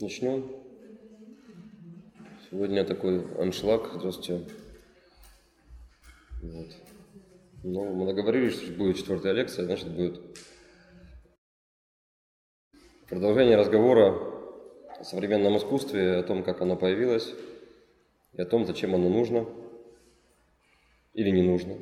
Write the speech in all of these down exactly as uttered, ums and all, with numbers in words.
Начнем. Сегодня такой аншлаг. Здравствуйте. Вот. Ну, мы договорились, что будет четвертая лекция, значит, будет продолжение разговора о современном искусстве, о том, как оно появилось, и о том, зачем оно нужно или не нужно.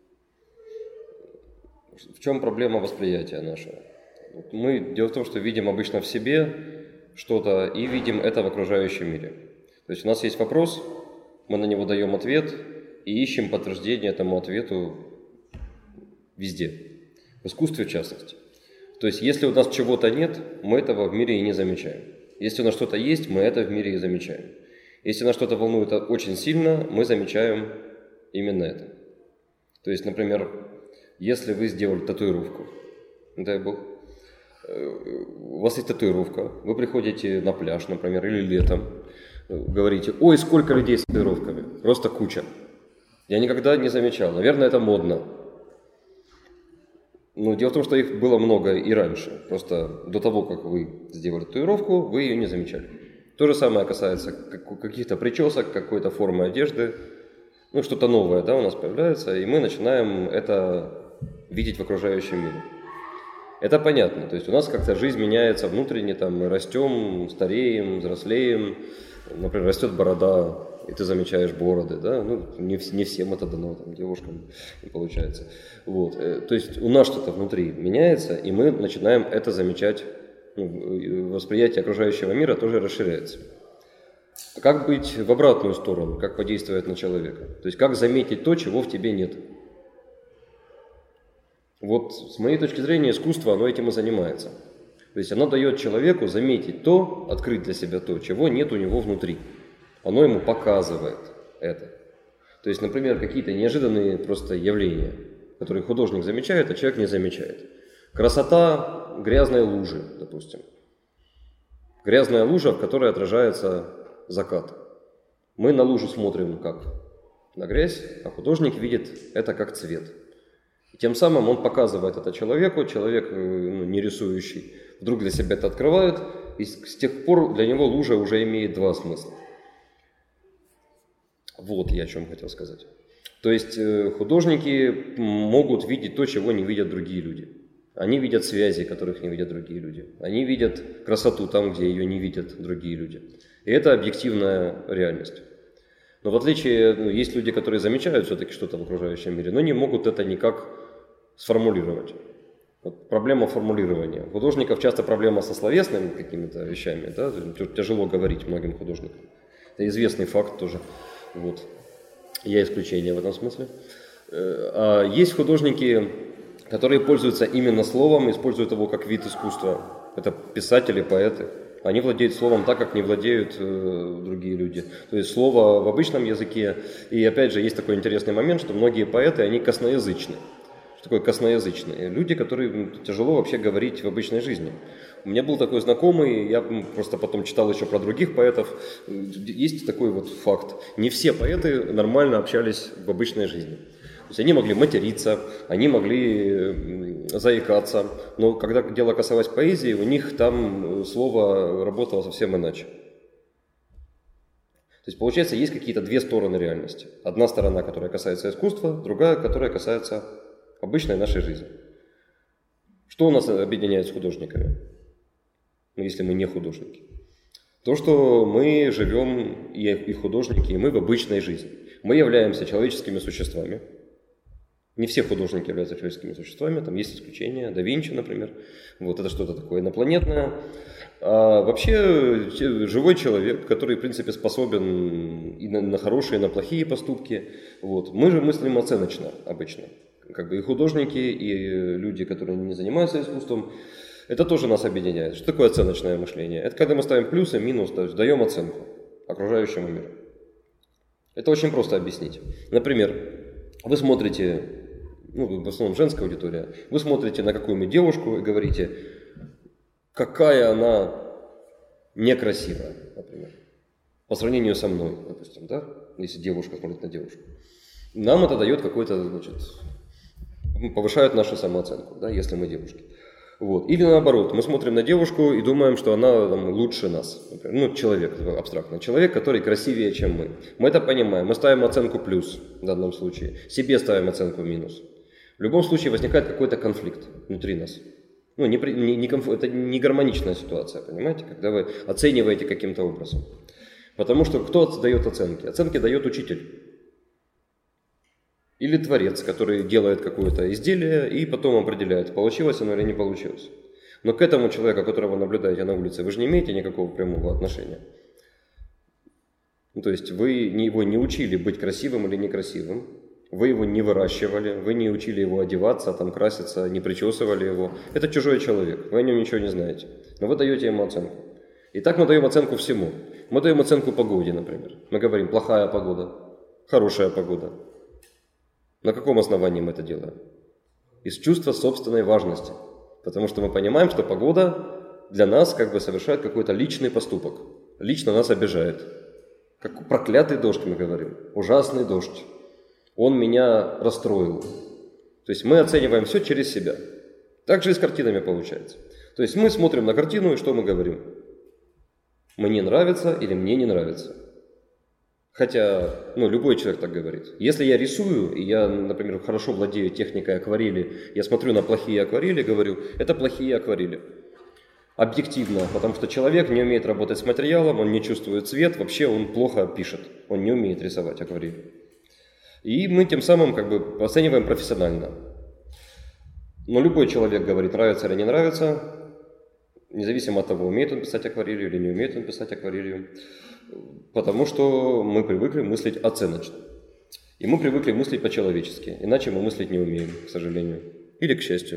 В чем проблема восприятия нашего? Мы, дело в том, что видим обычно в себе что-то и видим это в окружающем мире. То есть у нас есть вопрос, мы на него даем ответ и ищем подтверждение этому ответу везде, в искусстве в частности. То есть если у нас чего-то нет, мы этого в мире и не замечаем. Если у нас что-то есть, мы это в мире и замечаем. Если нас что-то волнует очень сильно, мы замечаем именно это. То есть, например, если вы сделали татуировку, дай бог, у вас есть татуировка, вы приходите на пляж, например, или летом, говорите: ой, сколько людей с татуировками, просто куча. Я никогда не замечал, наверное, это модно. Но дело в том, что их было много и раньше, просто до того, как вы сделали татуировку, вы ее не замечали. То же самое касается каких-то причесок, какой-то формы одежды, ну что-то новое, да, у нас появляется, и мы начинаем это видеть в окружающем мире. Это понятно, то есть у нас как-то жизнь меняется внутренне, там, мы растем, стареем, взрослеем, например, растет борода, и ты замечаешь бороды, да, ну, не, не всем это дано, там, девушкам не получается. Вот. То есть у нас что-то внутри меняется, и мы начинаем это замечать, ну, восприятие окружающего мира тоже расширяется. Как быть в обратную сторону, как подействовать на человека? То есть как заметить то, чего в тебе нет? Вот с моей точки зрения искусство, оно этим и занимается. То есть оно дает человеку заметить то, открыть для себя то, чего нет у него внутри. Оно ему показывает это. То есть, например, какие-то неожиданные просто явления, которые художник замечает, а человек не замечает. Красота грязной лужи, допустим. Грязная лужа, в которой отражается закат. Мы на лужу смотрим как на грязь, а художник видит это как цвет. И тем самым он показывает это человеку, человек, ну, не рисующий, вдруг для себя это открывает, и с тех пор для него лужа уже имеет два смысла. Вот я о чем хотел сказать. То есть художники могут видеть то, чего не видят другие люди. Они видят связи, которых не видят другие люди. Они видят красоту там, где ее не видят другие люди. И это объективная реальность. Но в отличие, ну, есть люди, которые замечают все-таки что-то в окружающем мире, но не могут это никак сформулировать. Вот проблема формулирования. У художников часто проблема со словесными какими-то вещами, да? Тяжело говорить многим художникам. Это известный факт тоже. Вот. Я исключение в этом смысле. А есть художники, которые пользуются именно словом, используют его как вид искусства. Это писатели, поэты. Они владеют словом так, как не владеют э, другие люди. То есть слово в обычном языке. И опять же, есть такой интересный момент, что многие поэты, они косноязычны. Что такое косноязычные? Люди, которые тяжело вообще говорить в обычной жизни. У меня был такой знакомый, я просто потом читал еще про других поэтов. Есть такой вот факт. Не все поэты нормально общались в обычной жизни. То есть они могли материться, они могли заикаться, но когда дело касалось поэзии, у них там слово работало совсем иначе. То есть получается, есть какие-то две стороны реальности. Одна сторона, которая касается искусства, другая, которая касается обычной нашей жизни. Что у нас объединяет с художниками? Ну, если мы не художники. То, что мы живем, и художники, и мы в обычной жизни. Мы являемся человеческими существами. Не все художники являются человеческими существами, там есть исключения, да Винчи, например. Вот это что-то такое инопланетное. А вообще живой человек, который, в принципе, способен и на, на хорошие, и на плохие поступки. Вот. Мы же мыслим оценочно обычно. Как бы и художники, и люди, которые не занимаются искусством, это тоже нас объединяет. Что такое оценочное мышление? Это когда мы ставим плюс и минус, то есть даем оценку окружающему миру. Это очень просто объяснить. Например, вы смотрите, ну, в основном женская аудитория, вы смотрите на какую-нибудь девушку и говорите: какая она некрасивая, например, по сравнению со мной, допустим, да, если девушка смотрит на девушку. Нам это дает какой-то, значит, повышает нашу самооценку, да, если мы девушки. Вот. Или наоборот, мы смотрим на девушку и думаем, что она там, лучше нас. Например. Ну, человек, абстрактно. Человек, который красивее, чем мы. Мы это понимаем. Мы ставим оценку плюс в данном случае. Себе ставим оценку минус. В любом случае возникает какой-то конфликт внутри нас. Ну, не, не, не комф... Это не гармоничная ситуация, понимаете, когда вы оцениваете каким-то образом. Потому что кто дает оценки? Оценки дает учитель. Или творец, который делает какое-то изделие и потом определяет, получилось оно или не получилось. Но к этому человеку, которого вы наблюдаете на улице, вы же не имеете никакого прямого отношения. Ну, то есть вы его не учили быть красивым или некрасивым, вы его не выращивали, вы не учили его одеваться, там, краситься, не причесывали его. Это чужой человек, вы о нем ничего не знаете, но вы даете ему оценку. И так мы даем оценку всему. Мы даем оценку погоде, например. Мы говорим, плохая погода, хорошая погода. На каком основании мы это делаем? Из чувства собственной важности. Потому что мы понимаем, что погода для нас как бы совершает какой-то личный поступок. Лично нас обижает. Как проклятый дождь, мы говорим. Ужасный дождь. Он меня расстроил. То есть мы оцениваем все через себя. Так же и с картинами получается. То есть мы смотрим на картину и что мы говорим? Мне нравится или мне не нравится. Хотя, ну, любой человек так говорит. Если я рисую, и я, например, хорошо владею техникой акварели, я смотрю на плохие акварели, говорю, это плохие акварели. Объективно, потому что человек не умеет работать с материалом, он не чувствует цвет, вообще он плохо пишет, он не умеет рисовать акварели. И мы тем самым как бы оцениваем профессионально. Но любой человек говорит, нравится или не нравится, независимо от того, умеет он писать акварелью или не умеет он писать акварелью. Потому что мы привыкли мыслить оценочно. И мы привыкли мыслить по-человечески. Иначе мы мыслить не умеем, к сожалению. Или к счастью.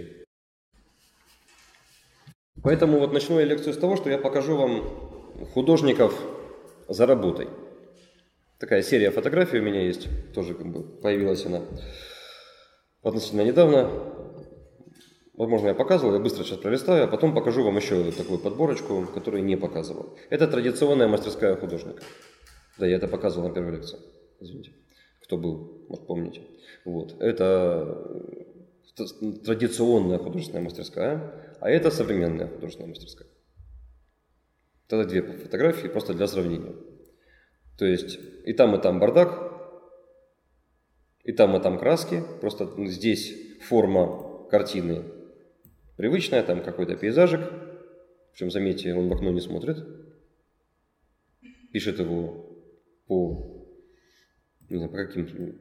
Поэтому вот начну я лекцию с того, что я покажу вам художников за работой. Такая серия фотографий у меня есть. Тоже как бы появилась она относительно недавно. Возможно, я показывал, я быстро сейчас пролистаю, а потом покажу вам еще такую подборочку, которую не показывал. Это традиционная мастерская художника. Да, я это показывал на первой лекции. Извините. Кто был, может, помните. Вот. Это традиционная художественная мастерская, а это современная художественная мастерская. Это две фотографии просто для сравнения. То есть и там, и там бардак, и там, и там краски. Просто здесь форма картины привычная, там какой-то пейзажик, причем, заметьте, он в окно не смотрит, пишет его по, не знаю, по каким...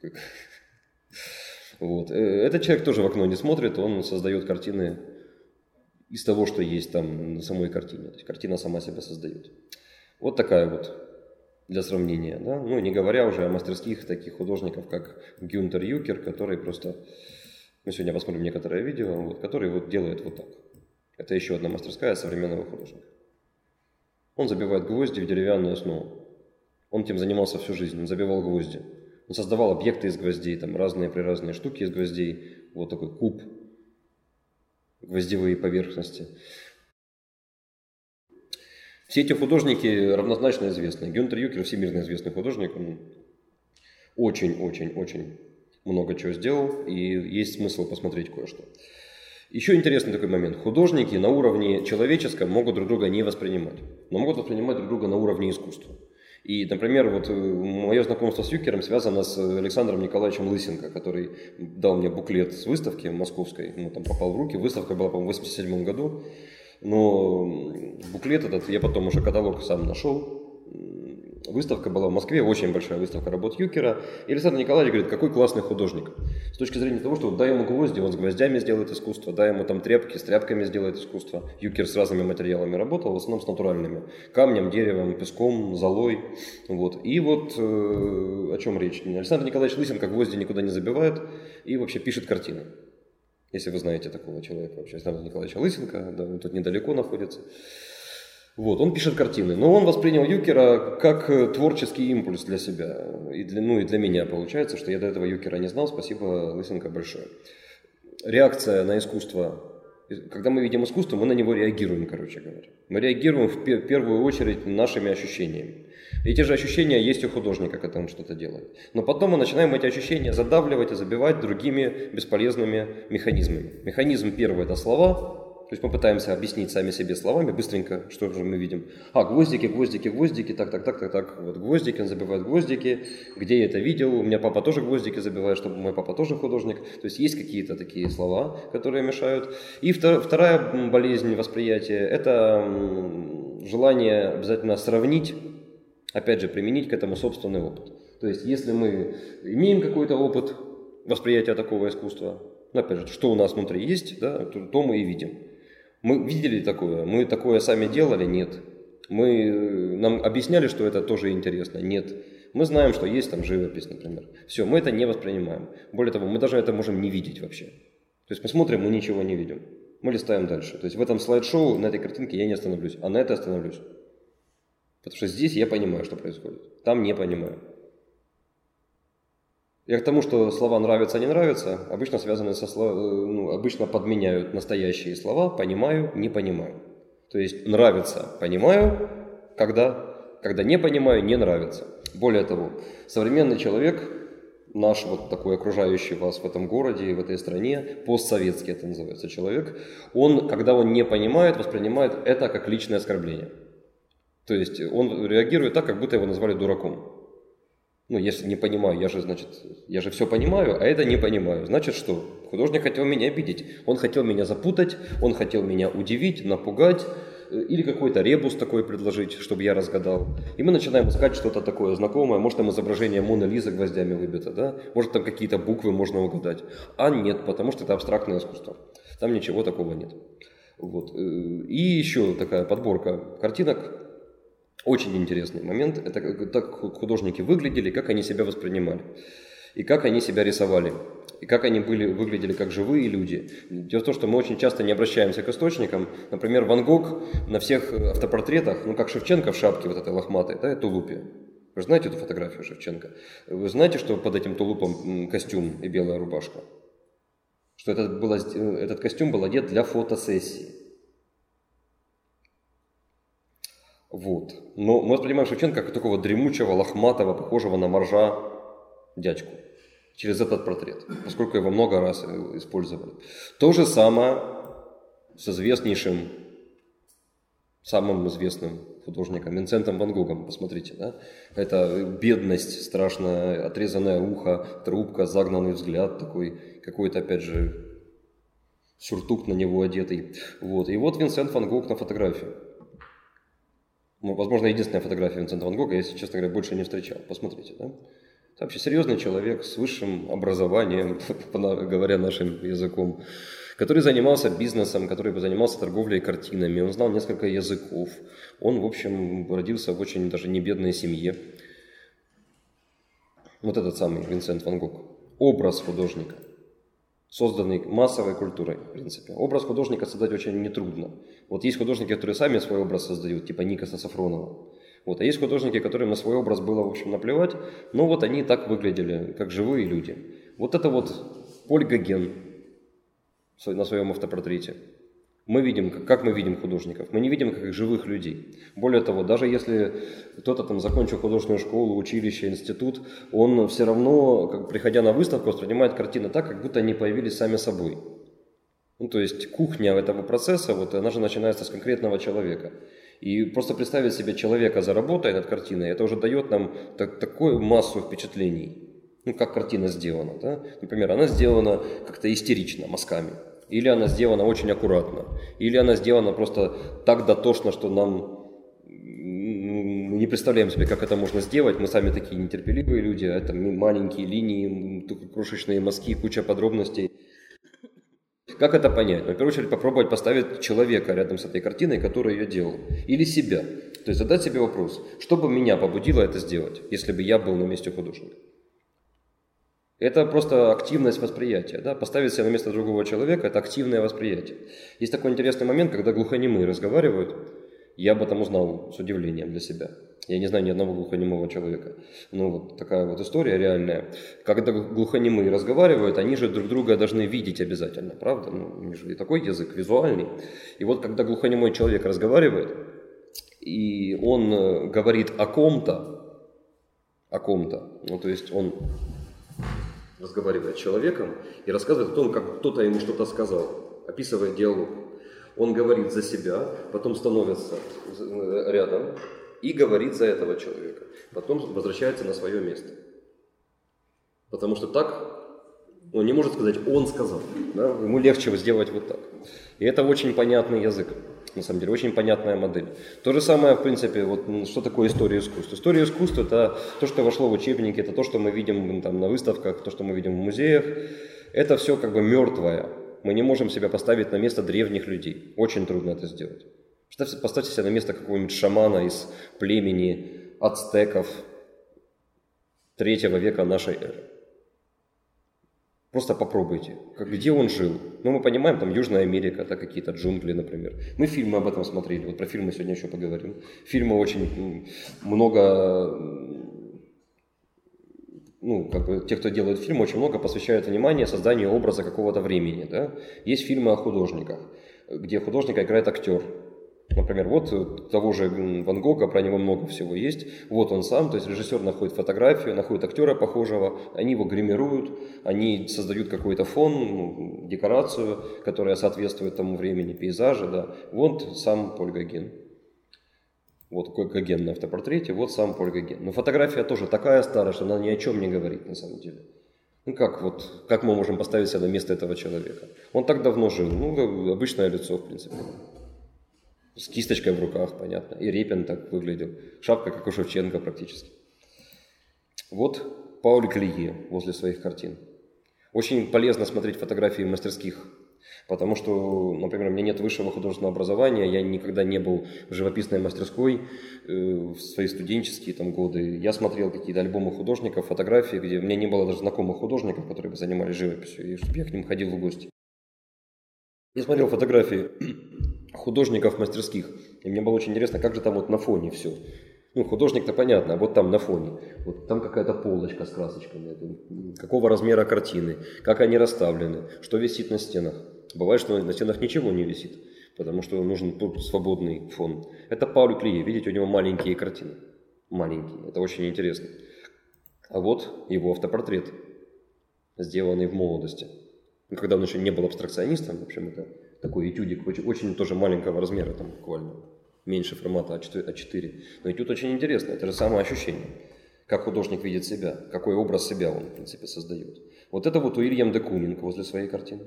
Вот. Этот человек тоже в окно не смотрит, он создает картины из того, что есть там на самой картине. То есть картина сама себя создает. Вот такая вот для сравнения. Да? Ну, не говоря уже о мастерских таких художников, как Гюнтер Юкер, который просто... Мы сегодня посмотрим некоторое видео, вот, который вот делает вот так. Это еще одна мастерская современного художника. Он забивает гвозди в деревянную основу. Он этим занимался всю жизнь, он забивал гвозди. Он создавал объекты из гвоздей, там разные-преразные штуки из гвоздей. Вот такой куб, гвоздевые поверхности. Все эти художники равнозначно известны. Гюнтер Юкер всемирно известный художник. Он очень-очень-очень много чего сделал, и есть смысл посмотреть кое-что. Еще интересный такой момент. Художники на уровне человеческом могут друг друга не воспринимать, но могут воспринимать друг друга на уровне искусства. И, например, вот мое знакомство с Юкером связано с Александром Николаевичем Лысенко, который дал мне буклет с выставки московской, ну, там попал в руки. Выставка была, по-моему, в восемьдесят седьмом году, но буклет этот я потом уже каталог сам нашел. Выставка была в Москве, очень большая выставка работ Юкера. И Александр Николаевич говорит, какой классный художник. С точки зрения того, что вот дай ему гвозди, он с гвоздями сделает искусство, дай ему там тряпки, с тряпками сделает искусство. Юкер с разными материалами работал, в основном с натуральными. Камнем, деревом, песком, золой. Вот. И вот э, о чем речь. Александр Николаевич Лысенко гвозди никуда не забивает и вообще пишет картины. Если вы знаете такого человека вообще. Александр Николаевич Лысенко, да, он тут недалеко находится. Вот, он пишет картины, но он воспринял Юкера как творческий импульс для себя. И для, ну и для меня получается, что я до этого Юкера не знал. Спасибо, Лысенко, большое. Реакция на искусство. Когда мы видим искусство, мы на него реагируем, короче говоря. Мы реагируем в пер- первую очередь нашими ощущениями. Эти же ощущения есть у художника, когда он что-то делает. Но потом мы начинаем эти ощущения задавливать и забивать другими бесполезными механизмами. Механизм первый – это слова. То есть мы пытаемся объяснить сами себе словами быстренько, что же мы видим. А, гвоздики, гвоздики, гвоздики, так, так, так, так, так. Вот гвоздики, он забивает гвоздики. Где я это видел? У меня папа тоже гвоздики забивает, чтобы мой папа тоже художник. То есть есть какие-то такие слова, которые мешают. И вторая болезнь восприятия – это желание обязательно сравнить, опять же, применить к этому собственный опыт. То есть если мы имеем какой-то опыт восприятия такого искусства, ну, опять же, что у нас внутри есть, да, то, то мы и видим. Мы видели такое? Мы такое сами делали? Нет. Мы, нам объясняли, что это тоже интересно? Нет. Мы знаем, что есть там живопись, например. Все, мы это не воспринимаем. Более того, мы даже это можем не видеть вообще. То есть мы смотрим, мы ничего не видим. Мы листаем дальше. То есть в этом слайд-шоу, на этой картинке я не остановлюсь, а на этой остановлюсь. Потому что здесь я понимаю, что происходит. Там не понимаю. Я к тому, что слова нравятся, не нравятся, обычно связаны со слов... ну, обычно подменяют настоящие слова, понимаю, не понимаю. То есть нравится, понимаю, когда, когда не понимаю, не нравится. Более того, современный человек, наш вот такой окружающий вас в этом городе, в этой стране, постсоветский это называется человек, он, когда он не понимает, воспринимает это как личное оскорбление. То есть он реагирует так, как будто его назвали дураком. Ну, если не понимаю, я же, значит, я же все понимаю, а это не понимаю. Значит, что? Художник хотел меня обидеть. Он хотел меня запутать, он хотел меня удивить, напугать, или какой-то ребус такой предложить, чтобы я разгадал. И мы начинаем искать что-то такое знакомое. Может, там изображение Моны Лизы гвоздями выбито, да? Может, там какие-то буквы можно угадать. А нет, потому что это абстрактное искусство. Там ничего такого нет. Вот. И еще такая подборка картинок. Очень интересный момент, это как художники выглядели, как они себя воспринимали, и как они себя рисовали, и как они были, выглядели как живые люди. Дело в том, что мы очень часто не обращаемся к источникам. Например, Ван Гог на всех автопортретах, ну как Шевченко в шапке вот этой лохматой, да, тулупе. Вы же знаете эту фотографию Шевченко? Вы знаете, что под этим тулупом костюм и белая рубашка? Что этот, было, этот костюм был одет для фотосессии. Вот. Но мы воспринимаем Шевченко как такого дремучего, лохматого, похожего на моржа дядьку через этот портрет, поскольку его много раз использовали. То же самое с известнейшим, самым известным художником Винсентом Ван Гогом. Посмотрите, да? Это бедность, страшная, отрезанное ухо, трубка, загнанный взгляд такой, какой-то, опять же, сюртук на него одетый. Вот. И вот Винсент Ван Гог на фотографии. Возможно, единственная фотография Винсента Ван Гога, я, если честно говоря, больше не встречал. Посмотрите, да? Это вообще серьезный человек с высшим образованием, говоря нашим языком, который занимался бизнесом, который занимался торговлей картинами, он знал несколько языков. Он, в общем, родился в очень даже не бедной семье. Вот этот самый Винсент Ван Гог. Образ художника, созданный массовой культурой, в принципе. Образ художника создать очень нетрудно. Вот есть художники, которые сами свой образ создают, типа Никаса Сафронова. Вот. А есть художники, которым на свой образ было, в общем, наплевать, но вот они так выглядели, как живые люди. Вот это вот Поль Гоген на своем автопортрете. Мы видим, как мы видим художников. Мы не видим как живых людей. Более того, даже если кто-то там закончил художественную школу, училище, институт, он все равно, как, приходя на выставку, воспринимает картины так, как будто они появились сами собой. Ну, то есть кухня этого процесса, вот, она же начинается с конкретного человека. И просто представить себе человека за работой над картиной, это уже дает нам так, такую массу впечатлений. Ну, как картина сделана. Да? Например, она сделана как-то истерично, мазками. Или она сделана очень аккуратно. Или она сделана просто так дотошно, что нам мы не представляем себе, как это можно сделать. Мы сами такие нетерпеливые люди, а это маленькие линии, крошечные мазки, куча подробностей. Как это понять? Ну, в первую очередь попробовать поставить человека рядом с этой картиной, который ее делал. Или себя. То есть задать себе вопрос, что бы меня побудило это сделать, если бы я был на месте художника. Это просто активность восприятия. Да? Поставить себя на место другого человека – это активное восприятие. Есть такой интересный момент, когда глухонемые разговаривают. Я об этом узнал с удивлением для себя. Я не знаю ни одного глухонемого человека. Ну, вот такая вот история реальная. Когда глухонемые разговаривают, они же друг друга должны видеть обязательно, правда? Ну, у них же и такой язык визуальный. И вот когда глухонемой человек разговаривает, и он говорит о ком-то, о ком-то, ну, то есть он разговаривает с человеком и рассказывает о том, как кто-то ему что-то сказал, описывает диалог. Он говорит за себя, потом становится рядом и говорит за этого человека. Потом возвращается на свое место. Потому что так он не может сказать «он сказал». Да? Ему легче сделать вот так. И это очень понятный язык. На самом деле, очень понятная модель. То же самое, в принципе, вот, что такое история искусства. История искусства – это то, что вошло в учебники, это то, что мы видим там, на выставках, то, что мы видим в музеях. Это все как бы мертвое. Мы не можем себя поставить на место древних людей. Очень трудно это сделать. Поставьте, поставьте себя на место какого-нибудь шамана из племени ацтеков третьего века нашей эры. Просто попробуйте, как, где он жил. Ну, мы понимаем, там Южная Америка, да, какие-то джунгли, например. Мы фильмы об этом смотрели, вот про фильмы сегодня еще поговорим. Фильмы очень много, ну, как бы, те, кто делает фильмы, очень много посвящают внимание созданию образа какого-то времени, да. Есть фильмы о художниках, где художника играет актер. Например, вот того же Ван Гога, про него много всего есть. Вот он сам, то есть режиссер находит фотографию, находит актера похожего, они его гримируют, они создают какой-то фон, ну, декорацию, которая соответствует тому времени, пейзажа, да. Вот сам Поль Гоген. Вот Гоген на автопортрете, вот сам Поль Гоген. Но фотография тоже такая старая, что она ни о чем не говорит на самом деле. Ну как вот, как мы можем поставить себя на место этого человека? Он так давно жил, ну обычное лицо в принципе. С кисточкой в руках, понятно. И Репин так выглядел. Шапка, как у Шевченко практически. Вот Пауль Клие возле своих картин. Очень полезно смотреть фотографии мастерских. Потому что, например, у меня нет высшего художественного образования, я никогда не был в живописной мастерской э, в свои студенческие там, годы. Я смотрел какие-то альбомы художников, фотографии, где у меня не было даже знакомых художников, которые бы занимались живописью, и чтобы я к ним ходил в гости. Я смотрел фотографии художников мастерских, и мне было очень интересно, как же там вот на фоне все. Ну, художник-то понятно, а вот там на фоне, вот там какая-то полочка с красочками, какого размера картины, как они расставлены, что висит на стенах. Бывает, что на стенах ничего не висит, потому что нужен свободный фон. Это Пауль Клие, видите, у него маленькие картины, маленькие, это очень интересно. А вот его автопортрет, сделанный в молодости. Когда он еще не был абстракционистом, в общем, это такой этюдик очень, очень тоже маленького размера, там буквально меньше формата а четыре. Но этюд очень интересный, это же самое ощущение, как художник видит себя, какой образ себя он, в принципе, создает. Вот это вот Уильям де Кунинг возле своей картины.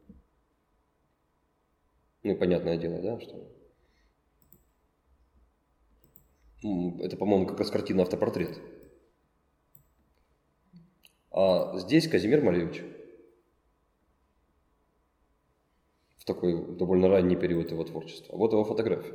Ну, понятное дело, да, что... Это, по-моему, как раз картина «Автопортрет». А здесь Казимир Малевич. В такой довольно ранний период его творчества. Вот его фотография.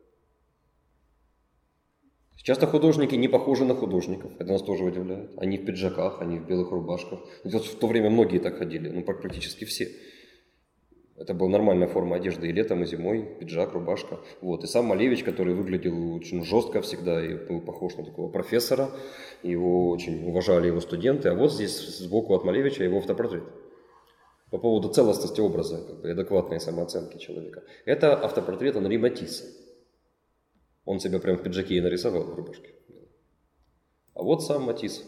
Часто художники не похожи на художников. Это нас тоже удивляет. Они в пиджаках, они в белых рубашках. В то время многие так ходили, ну практически все. Это была нормальная форма одежды и летом, и зимой. Пиджак, рубашка. Вот. И сам Малевич, который выглядел очень жестко всегда и был похож на такого профессора. Его очень уважали его студенты. А вот здесь сбоку от Малевича его автопортрет. По поводу целостности образа, как бы, адекватной самооценки человека. Это автопортрет Анри Матисса. Он себя прям в пиджаке и нарисовал в рубашке. А вот сам Матисс.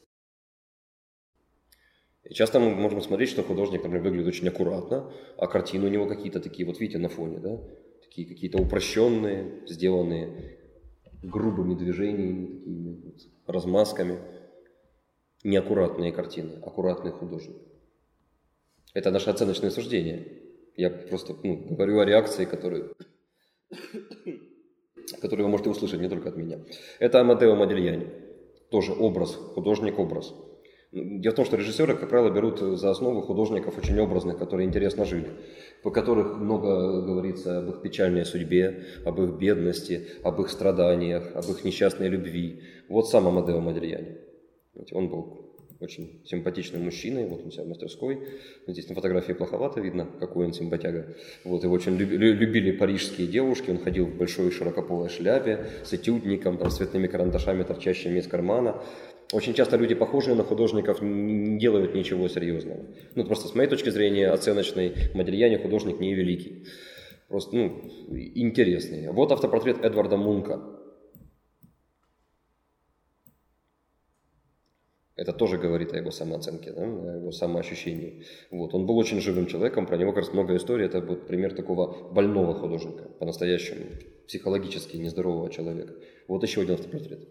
И часто мы можем смотреть, что художник, например, выглядит очень аккуратно, а картины у него какие-то такие, вот видите, на фоне, да, такие какие-то упрощенные, сделанные грубыми движениями, такими вот, размазками. Неаккуратные картины, аккуратный художник. Это наше оценочное суждение. Я просто ну, говорю о реакции, которую, которую вы можете услышать не только от меня. Это Амадео Модильяни. Тоже образ, художник-образ. Дело в том, что режиссеры, как правило, берут за основу художников очень образных, которые интересно жили, по которых много говорится об их печальной судьбе, об их бедности, об их страданиях, об их несчастной любви. Вот сам Амадео Модильяни. Он был очень симпатичным мужчиной, вот он себя в мастерской. Здесь на фотографии плоховато видно, какой он симпатяга. Вот, его очень любили, любили парижские девушки, он ходил в большой широкополой шляпе с этюдником, там, с цветными карандашами, торчащими из кармана. Очень часто люди, похожие на художников, не делают ничего серьезного. Ну, просто с моей точки зрения, оценочной, Модильяни художник не великий. Просто, ну, интересный. Вот автопортрет Эдварда Мунка. Это тоже говорит о его самооценке, да, о его самоощущении. Вот. Он был очень живым человеком, про него как раз много историй. Это вот пример такого больного художника, по-настоящему, психологически нездорового человека. Вот еще один автопортрет.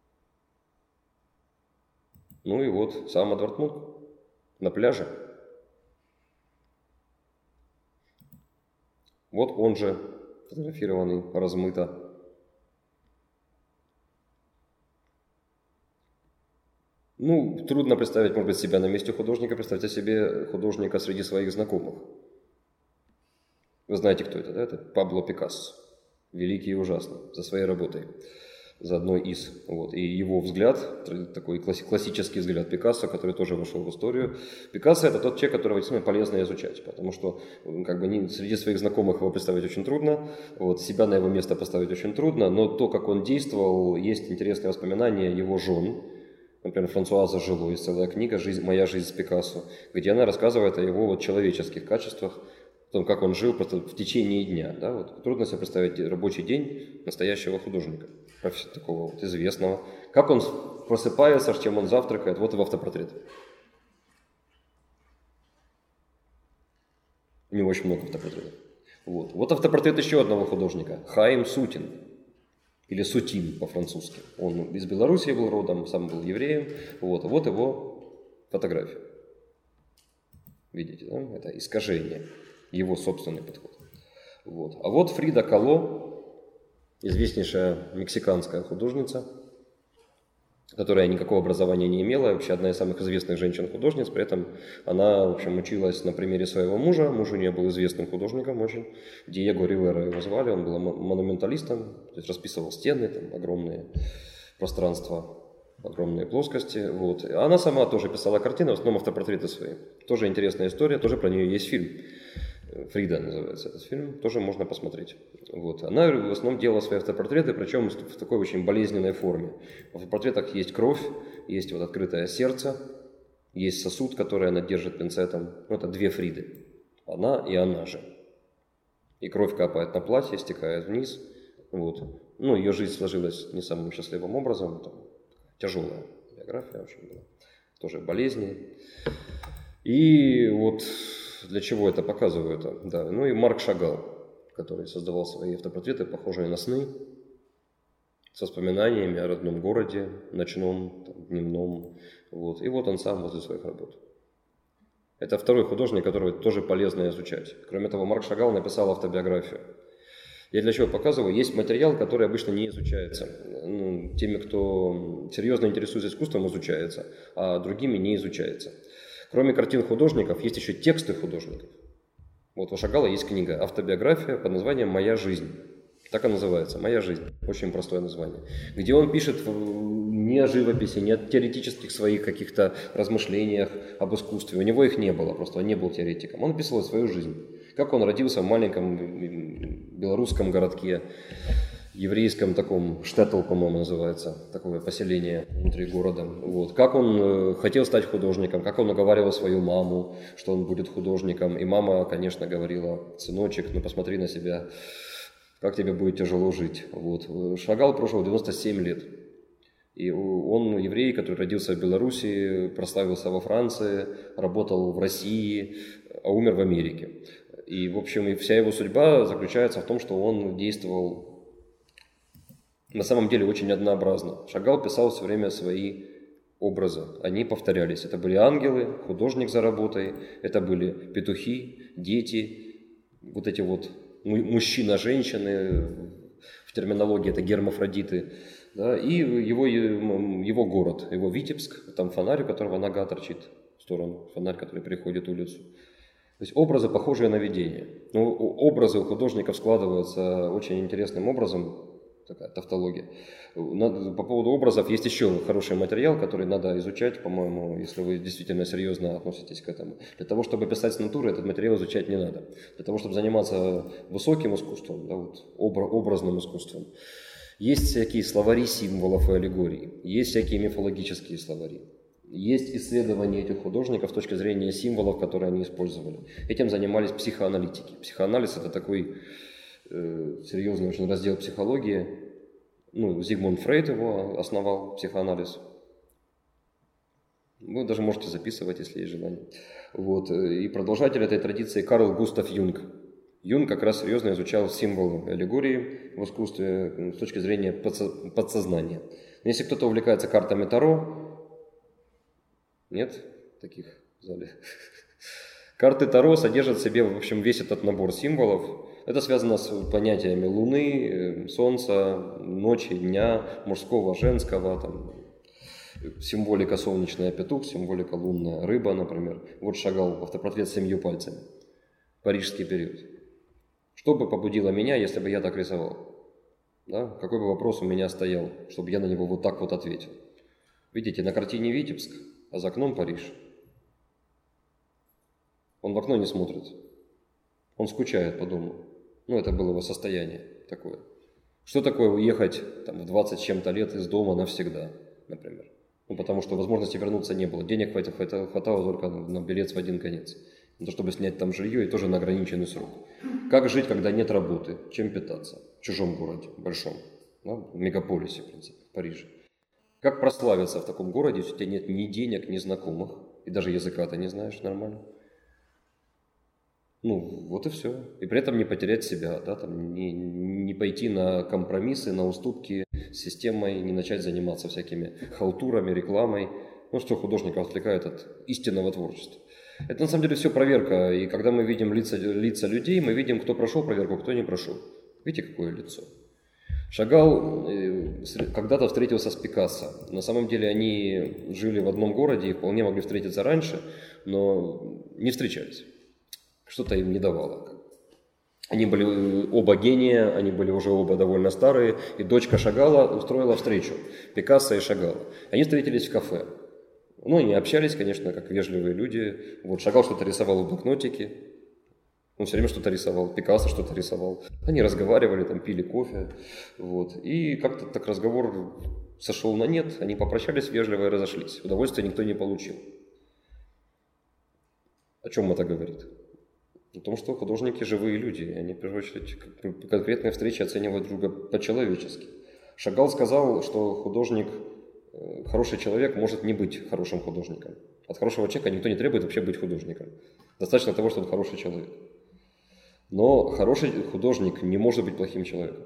Ну и вот сам Эдвард Мунк на пляже. Вот он же, фотографированный размыто. Ну, трудно представить, может быть, себя на месте художника, представьте себе художника среди своих знакомых. Вы знаете, кто это, да? Это Пабло Пикассо. Великий и ужасный, за своей работой, за одной из. Вот. И его взгляд, такой классический взгляд Пикассо, который тоже вошел в историю. Пикассо – это тот человек, которого действительно полезно изучать, потому что как бы, не, среди своих знакомых его представить очень трудно, вот, себя на его место поставить очень трудно, но то, как он действовал, есть интересные воспоминания его жен. Например, Франсуаза Жило, есть целая книга «Жизнь, «Моя жизнь с Пикассо», где она рассказывает о его вот, человеческих качествах, о том, как он жил просто в течение дня. Да? Вот, трудно себе представить рабочий день настоящего художника, такого вот известного. Как он просыпается, чем он завтракает, вот его автопортрет. У него очень много автопортретов. Вот, вот автопортрет еще одного художника, Хаим Сутин. Или Сутин по-французски. Он из Белоруссии был родом, сам был евреем. Вот, вот его фотография. Видите, да? Это искажение, его собственный подход. Вот. А вот Фрида Кало, известнейшая мексиканская художница, которая никакого образования не имела, вообще одна из самых известных женщин-художниц, при этом она, в общем, училась на примере своего мужа, муж у нее был известным художником очень, Диего Ривера его звали, он был монументалистом, то есть расписывал стены, там, огромные пространства, огромные плоскости, вот. А она сама тоже писала картины, в основном автопортреты свои, тоже интересная история, тоже про нее есть фильм. Фрида называется этот фильм, тоже можно посмотреть. Вот. Она в основном делала свои автопортреты, причем в такой очень болезненной форме. В автопортретах есть кровь, есть вот открытое сердце, есть сосуд, который она держит пинцетом. Ну, это две Фриды. Она и она же. И кровь капает на платье, стекает вниз. Вот. Ну, ее жизнь сложилась не самым счастливым образом. Там, тяжелая биография очень была. Тоже болезни. И вот... Для чего это показываю это? Да. Ну и Марк Шагал, который создавал свои автопортреты, похожие на сны, с воспоминаниями о родном городе, ночном, там, дневном. Вот. И вот он сам возле своих работ. Это второй художник, которого тоже полезно изучать. Кроме того, Марк Шагал написал автобиографию. Я для чего показываю? Есть материал, который обычно не изучается. Ну, теми, кто серьезно интересуется искусством, изучается, а другими не изучается. Кроме картин художников, есть еще тексты художников. Вот у Шагала есть книга, автобиография под названием «Моя жизнь». Так она называется, «Моя жизнь». Очень простое название. Где он пишет не о живописи, не о теоретических своих каких-то размышлениях об искусстве. У него их не было, просто он не был теоретиком. Он описывал свою жизнь. Как он родился в маленьком белорусском городке, еврейском таком, Штеттл, по-моему, называется, такое поселение внутри города. Вот. Как он э, хотел стать художником, как он уговаривал свою маму, что он будет художником. И мама, конечно, говорила: сыночек, ну посмотри на себя, как тебе будет тяжело жить. Вот. Шагал прожил девяносто семь лет. И он еврей, который родился в Белоруссии, прославился во Франции, работал в России, а умер в Америке. И, в общем, и вся его судьба заключается в том, что он действовал на самом деле очень однообразно. Шагал писал все время свои образы, они повторялись. Это были ангелы, художник за работой, это были петухи, дети, вот эти вот мужчина-женщины, в терминологии это гермафродиты, да, и его, его город, его Витебск, там фонарь, у которого нога торчит в сторону, фонарь, который переходит улицу. То есть образы, похожие на видение. Но образы у художников складываются очень интересным образом. Такая тавтология. По поводу образов есть еще хороший материал, который надо изучать, по-моему, если вы действительно серьезно относитесь к этому. Для того, чтобы писать с натуры, этот материал изучать не надо. Для того, чтобы заниматься высоким искусством, да, вот, образным искусством, есть всякие словари символов и аллегорий, есть всякие мифологические словари. Есть исследования этих художников с точки зрения символов, которые они использовали. Этим занимались психоаналитики. Психоанализ – это такой э, серьезный очень раздел психологии. Ну, Зигмунд Фрейд его основал, психоанализ. Вы даже можете записывать, если есть желание. Вот. И продолжатель этой традиции Карл Густав Юнг. Юнг как раз серьезно изучал символы аллегории в искусстве с точки зрения подсознания. Если кто-то увлекается картами Таро, нет таких в зале? Карты Таро содержат в себе, в общем, весь этот набор символов. Это связано с понятиями Луны, Солнца, ночи, дня, мужского, женского, там, символика солнечная петух, символика лунная рыба, например. Вот Шагал, автопортрет с семью пальцами. Парижский период. Что бы побудило меня, если бы я так рисовал? Да? Какой бы вопрос у меня стоял, чтобы я на него вот так вот ответил? Видите, на картине Витебск, а за окном Париж. Он в окно не смотрит. Он скучает по дому. Ну, это было его состояние такое. Что такое уехать там, в двадцать с чем-то лет из дома навсегда, например? Ну, потому что возможности вернуться не было. Денег хватало, хватало только на билет в один конец. На то, чтобы снять там жилье, и тоже на ограниченный срок. Как жить, когда нет работы? Чем питаться? В чужом городе, большом, да? В мегаполисе, в принципе, в Париже. Как прославиться в таком городе, если у тебя нет ни денег, ни знакомых, и даже языка ты не знаешь нормально? Ну, вот и все. И при этом не потерять себя, да, там, не, не пойти на компромиссы, на уступки с системой, не начать заниматься всякими халтурами, рекламой. Ну, что художника отвлекает от истинного творчества. Это на самом деле все проверка. И когда мы видим лица, лица людей, мы видим, кто прошел проверку, кто не прошел. Видите, какое лицо? Шагал когда-то встретился с Пикассо. На самом деле они жили в одном городе и вполне могли встретиться раньше, но не встречались. Что-то им не давало. Они были оба гения, они были уже оба довольно старые, и дочка Шагала устроила встречу, Пикассо и Шагала. Они встретились в кафе. Ну, они общались, конечно, как вежливые люди. Вот Шагал что-то рисовал в блокнотике, он все время что-то рисовал, Пикассо что-то рисовал. Они разговаривали, там, пили кофе, вот. И как-то так разговор сошел на нет, они попрощались вежливо и разошлись. Удовольствия никто не получил. О чем это говорит? О том, что художники живые люди, и они, в первую очередь, конкретные встречи оценивают друга по-человечески. Шагал сказал, что художник, хороший человек может не быть хорошим художником. От хорошего человека никто не требует вообще быть художником. Достаточно того, что он хороший человек. Но хороший художник не может быть плохим человеком.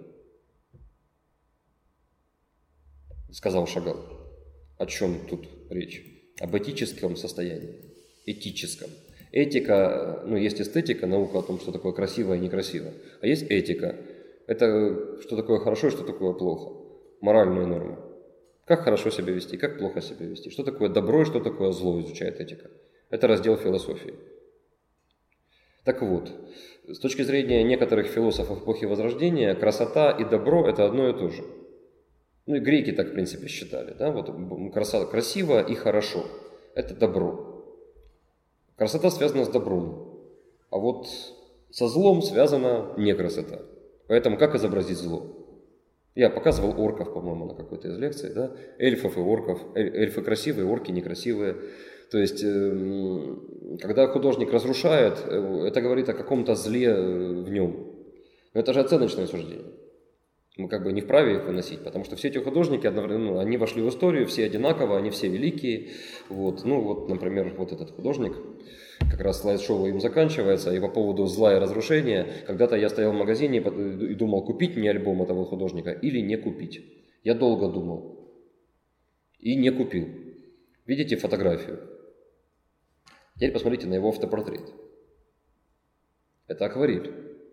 Сказал Шагал. О чем тут речь? Об этическом состоянии. Этическом. Этика, ну, есть эстетика, наука о том, что такое красиво и некрасиво. А есть этика. Это что такое хорошо и что такое плохо. Моральные нормы. Как хорошо себя вести, как плохо себя вести. Что такое добро и что такое зло изучает этика. Это раздел философии. Так вот, с точки зрения некоторых философов эпохи Возрождения, красота и добро – это одно и то же. Ну и греки так, в принципе, считали. Да? Вот краса, красиво и хорошо – это добро. Красота связана с добром, а вот со злом связана не красота. Поэтому как изобразить зло? Я показывал орков, по-моему, на какой-то из лекций, да? Эльфов и орков. Эльфы красивые, орки некрасивые. То есть, когда художник разрушает, это говорит о каком-то зле в нем. Но это же оценочное суждение. Мы как бы не вправе их выносить, потому что все эти художники, ну, они вошли в историю, все одинаково, они все великие. Вот. Ну вот, например, вот этот художник, как раз слайд-шоу им заканчивается, и по поводу зла и разрушения, когда-то я стоял в магазине и думал, купить мне альбом этого художника или не купить. Я долго думал и не купил. Видите фотографию? Теперь посмотрите на его автопортрет. Это акварель.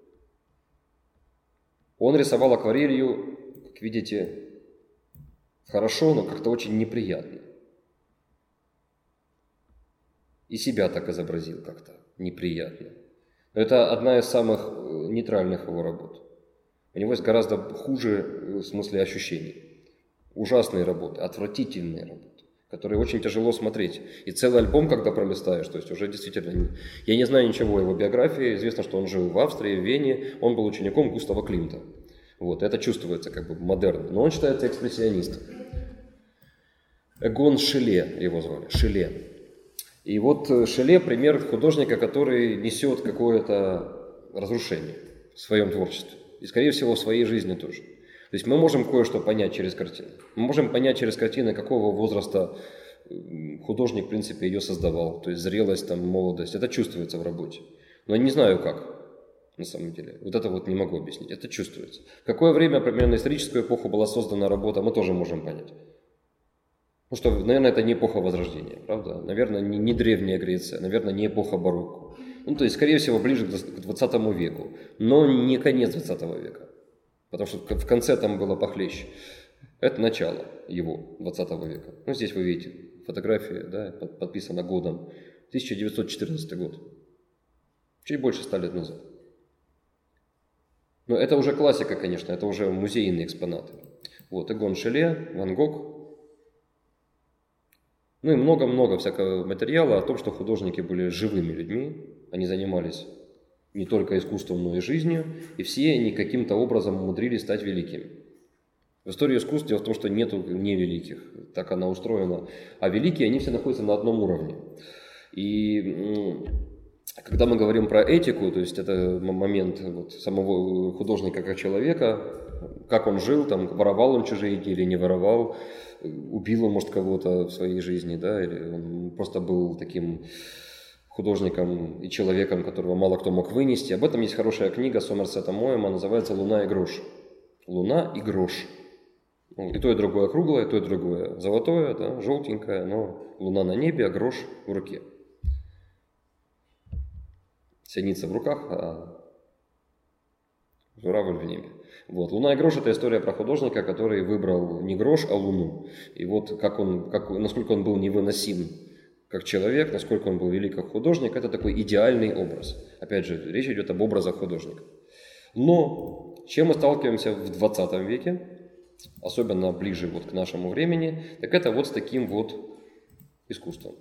Он рисовал акварелью, как видите, хорошо, но как-то очень неприятно. И себя так изобразил как-то неприятно. Но это одна из самых нейтральных его работ. У него есть гораздо хуже в смысле ощущений. Ужасные работы, отвратительные работы, которые очень тяжело смотреть. И целый альбом, когда пролистаешь, то есть уже действительно... Я не знаю ничего о его биографии. Известно, что он жил в Австрии, в Вене. Он был учеником Густава Климта. Вот, это чувствуется как бы модерн. Но он считается экспрессионистом. Эгон Шиле его звали. Шиле. И вот Шиле пример художника, который несет какое-то разрушение в своем творчестве. И, скорее всего, в своей жизни тоже. То есть мы можем кое-что понять через картины. Мы можем понять через картины, какого возраста Художник, в принципе, ее создавал. То есть зрелость, там, молодость. Это чувствуется в работе. Но я не знаю как, на самом деле. Вот это вот не могу объяснить. Это чувствуется. В какое время, примерно, историческую эпоху была создана работа, мы тоже можем понять. Ну что, наверное, это не эпоха Возрождения, правда? Наверное, не, не Древняя Греция, наверное, не эпоха барокко. Ну, то есть, скорее всего, ближе к двадцатому веку. Но не конец двадцатого века. Потому что в конце там было похлеще. Это начало его, двадцатого века. Ну, здесь вы видите фотография, да, подписана годом. тысяча девятьсот четырнадцатый год. Чуть больше ста лет назад. Но это уже классика, конечно, это уже музейные экспонаты. Вот, Эгон Шеле, Ван Гог. Ну и много-много всякого материала о том, что художники были живыми людьми. Они занимались не только искусством, но и жизнью. И все они каким-то образом умудрились стать великими. В истории искусства дело в том, что нету невеликих. Так она устроена. А великие, они все находятся на одном уровне. И когда мы говорим про этику, то есть это момент вот самого художника как человека, как он жил, там, воровал он чужие идеи или не воровал, убил он, может, кого-то в своей жизни, да, или он просто был таким художником и человеком, которого мало кто мог вынести. Об этом есть хорошая книга Сомерсета Моэма, называется «Луна и грош». «Луна и грош». И то, и другое круглое, и то, и другое золотое, да, желтенькое, но луна на небе, а грош в руке. Синица в руках, а журавль в небе. Вот. «Луна и грош» – это история про художника, который выбрал не грош, а луну. И вот как он, как, насколько он был невыносим как человек, насколько он был велик как художник, это такой идеальный образ. Опять же, речь идет об образах художника. Но с чем мы сталкиваемся в двадцатом веке, особенно ближе вот к нашему времени, так это вот с таким вот искусством.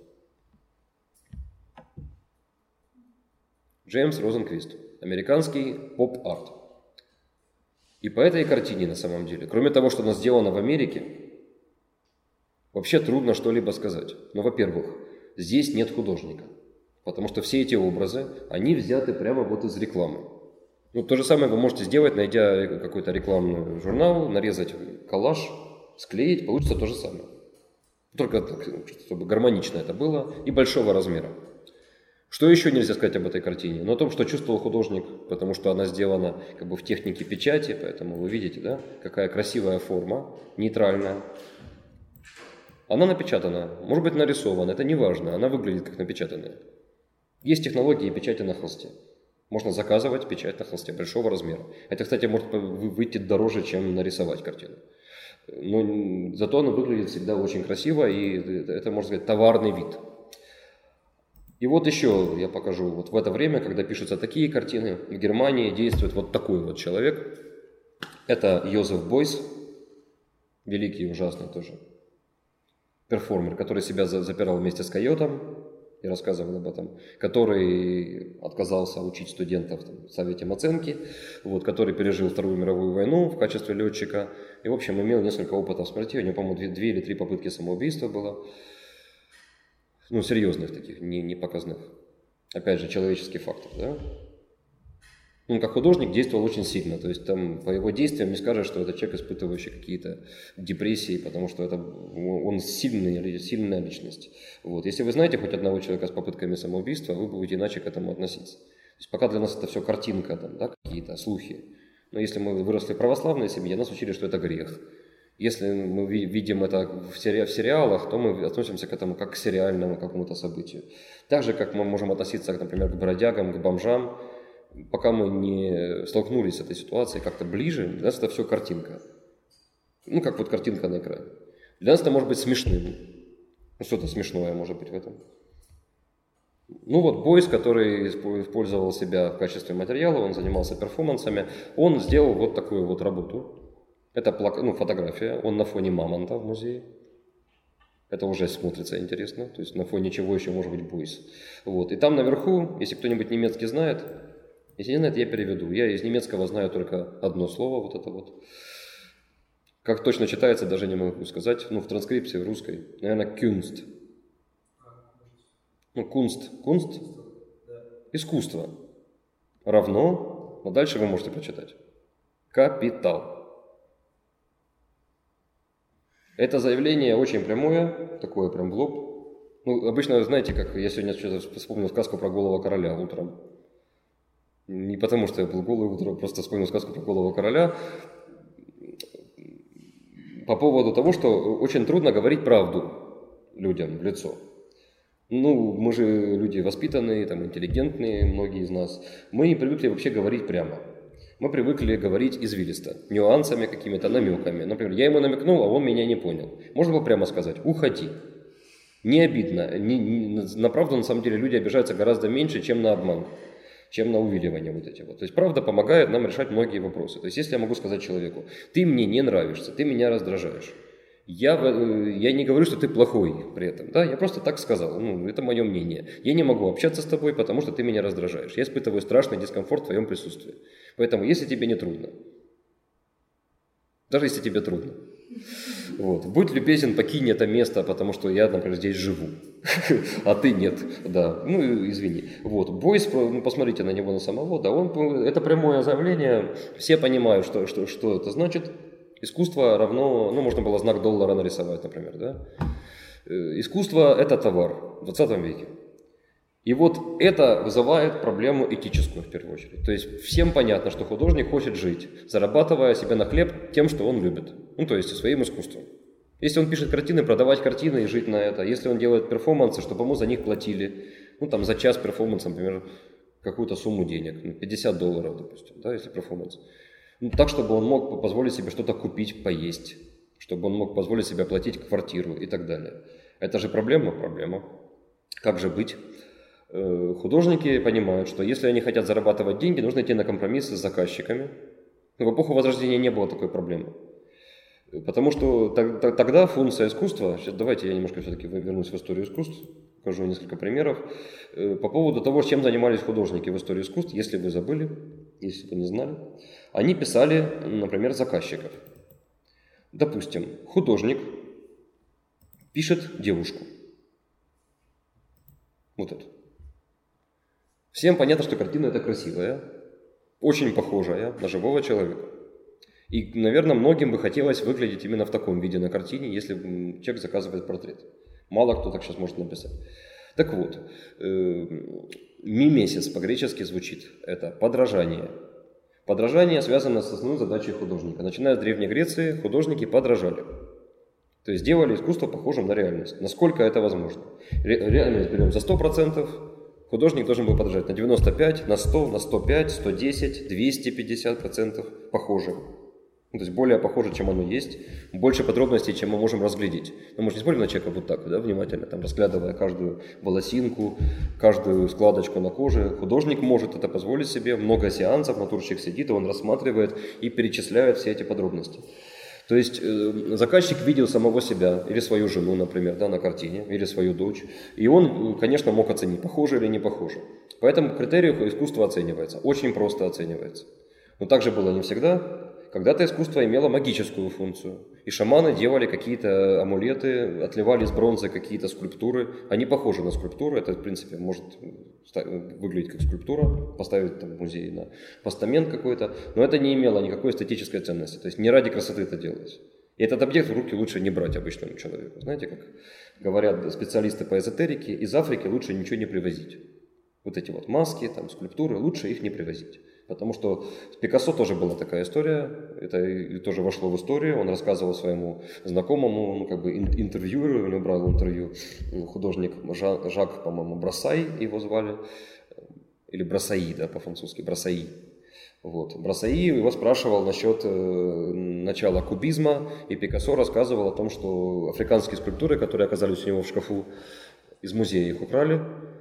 Джеймс Розенквист. Американский поп-арт. И по этой картине, на самом деле, кроме того, что она сделана в Америке, вообще трудно что-либо сказать. Но, во-первых, здесь нет художника. Потому что все эти образы, они взяты прямо вот из рекламы. Ну, то же самое вы можете сделать, найдя какой-то рекламный журнал, нарезать коллаж, склеить, получится то же самое. Только так, чтобы гармонично это было и большого размера. Что еще нельзя сказать об этой картине? Ну, о том, что чувствовал художник, потому что она сделана как бы в технике печати, поэтому вы видите, да, какая красивая форма, нейтральная. Она напечатана, может быть нарисована, это не важно, она выглядит как напечатанная. Есть технологии печати на холсте. Можно заказывать печать на холсте большого размера. Это, кстати, может выйти дороже, чем нарисовать картину. Но зато она выглядит всегда очень красиво, и это, можно сказать, товарный вид. И вот еще я покажу, вот в это время, когда пишутся такие картины, в Германии действует вот такой вот человек. Это Йозеф Бойс, великий и ужасный тоже перформер, который себя запирал вместе с койотом, и рассказывал об этом, который отказался учить студентов там, в Совете Маценки, вот, который пережил Вторую мировую войну в качестве летчика, и, в общем, имел несколько опытов смерти, у него, по-моему, две, две или три попытки самоубийства было, ну, серьезных таких, не, не показных. Опять же, человеческий фактор, да? Он как художник действовал очень сильно, то есть там по его действиям не скажешь, что это человек, испытывающий какие-то депрессии, потому что это, он сильный, сильная личность. Вот. Если вы знаете хоть одного человека с попытками самоубийства, вы будете иначе к этому относиться. То есть пока для нас это все картинка, там, да, какие-то слухи. Но если мы выросли в православной семье, нас учили, что это грех. Если мы видим это в, сери- в сериалах, то мы относимся к этому как к сериальному какому-то событию. Так же, как мы можем относиться, например, к бродягам, к бомжам. Пока мы не столкнулись с этой ситуацией как-то ближе, для нас это все картинка. Ну, как вот картинка на экране. Для нас это может быть смешным. Ну, что-то смешное может быть в этом. Ну, вот Бойс, который использовал себя в качестве материала, он занимался перформансами, он сделал вот такую вот работу. Это плак... ну, фотография, он на фоне мамонта в музее. Это уже смотрится интересно, то есть на фоне чего еще может быть Бойс. Вот. И там наверху, если кто-нибудь немецкий знает, если не знает, я переведу. Я из немецкого знаю только одно слово, вот это вот. Как точно читается, даже не могу сказать. Ну, в транскрипции, в русской. Наверное, кюнст. Ну, кунст. Кунст? Искусство. Равно. Но дальше вы можете прочитать. Капитал. Это заявление очень прямое, такое прям в лоб. Ну, обычно, знаете, как я сегодня что-то вспомнил сказку про голого короля утром. Не потому, что я был голый утром, просто вспомнил сказку про голого короля. По поводу того, что очень трудно говорить правду людям в лицо. Ну, мы же люди воспитанные, там, интеллигентные, многие из нас. Мы не привыкли вообще говорить прямо. Мы привыкли говорить извилисто, нюансами, какими-то намеками. Например, я ему намекнул, а он меня не понял. Можно было прямо сказать: уходи. Не обидно. Не, не, на правду, на самом деле, люди обижаются гораздо меньше, чем на обман, чем на увиливание вот эти вот. То есть правда помогает нам решать многие вопросы. То есть если я могу сказать человеку: ты мне не нравишься, ты меня раздражаешь. Я, я не говорю, что ты плохой при этом, да, я просто так сказал, ну, это мое мнение. Я не могу общаться с тобой, потому что ты меня раздражаешь. Я испытываю страшный дискомфорт в твоем присутствии. Поэтому, если тебе не трудно, даже если тебе трудно, вот, будь любезен, покинь это место, потому что я, например, здесь живу, а ты нет, да, ну, извини. Вот, Бойс, ну, посмотрите на него на самого, да, он, это прямое заявление, все понимают, что, что, что это значит. Искусство равно, ну, можно было знак доллара нарисовать, например, да. Искусство – это товар в двадцатом веке. И вот это вызывает проблему этическую, в первую очередь. То есть всем понятно, что художник хочет жить, зарабатывая себе на хлеб тем, что он любит. Ну, то есть своим искусством. Если он пишет картины, продавать картины и жить на это. Если он делает перформансы, чтобы ему за них платили. Ну, там, за час перформанса, например, какую-то сумму денег. пятьдесят долларов, допустим, да, если перформанс. Ну, так, чтобы он мог позволить себе что-то купить, поесть, чтобы он мог позволить себе оплатить квартиру и так далее. Это же проблема? Проблема. Как же быть? Художники понимают, что если они хотят зарабатывать деньги, нужно идти на компромиссы с заказчиками. Но в эпоху Возрождения не было такой проблемы. Потому что тогда функция искусства, сейчас давайте я немножко все-таки вернусь в историю искусств, покажу несколько примеров, по поводу того, чем занимались художники в истории искусств, если вы забыли, если вы не знали. Они писали, например, заказчиков. Допустим, художник пишет девушку. Вот эту. Всем понятно, что картина эта красивая, очень похожая на живого человека. И, наверное, многим бы хотелось выглядеть именно в таком виде на картине, если человек заказывает портрет. Мало кто так сейчас может написать. Так вот, мимесис по-гречески звучит. Это подражание. Подражание связано с основной задачей художника. Начиная с Древней Греции, художники подражали. То есть делали искусство похожим на реальность. Насколько это возможно. Ре- реальность берем за сто процентов, художник должен был подражать на девяносто пять, на сто, на сто пять, сто десять, двести пятьдесят процентов похоже. Ну, то есть более похоже, чем оно есть, больше подробностей, чем мы можем разглядеть. Но мы же не смотрим на человека вот так, да, внимательно, там, разглядывая каждую волосинку, каждую складочку на коже. Художник может это позволить себе, много сеансов, натурщик сидит, и он рассматривает и перечисляет все эти подробности. То есть э, заказчик видел самого себя, или свою жену, например, да, на картине, или свою дочь, и он, конечно, мог оценить, похоже или не похоже. По этому критерию искусство оценивается, очень просто оценивается. Но так же было не всегда. Когда-то искусство имело магическую функцию, и шаманы делали какие-то амулеты, отливали из бронзы какие-то скульптуры. Они похожи на скульптуру, это, в принципе, может выглядеть как скульптура, поставить там в музее на постамент какой-то, но это не имело никакой эстетической ценности, то есть не ради красоты это делалось. И этот объект в руки лучше не брать обычному человеку. Знаете, как говорят специалисты по эзотерике, из Африки лучше ничего не привозить. Вот эти вот маски, там, скульптуры, лучше их не привозить. Потому что с Пикассо тоже была такая история, это тоже вошло в историю, он рассказывал своему знакомому, ну, как бы интервьюеру, он брал интервью, художник Жак, Жак, по-моему, Брассай его звали, или Брассаи, да, по-французски, Брассаи. Вот. Брассаи его спрашивал насчет э, начала кубизма, и Пикассо рассказывал о том, что африканские скульптуры, которые оказались у него в шкафу, из музея их украли,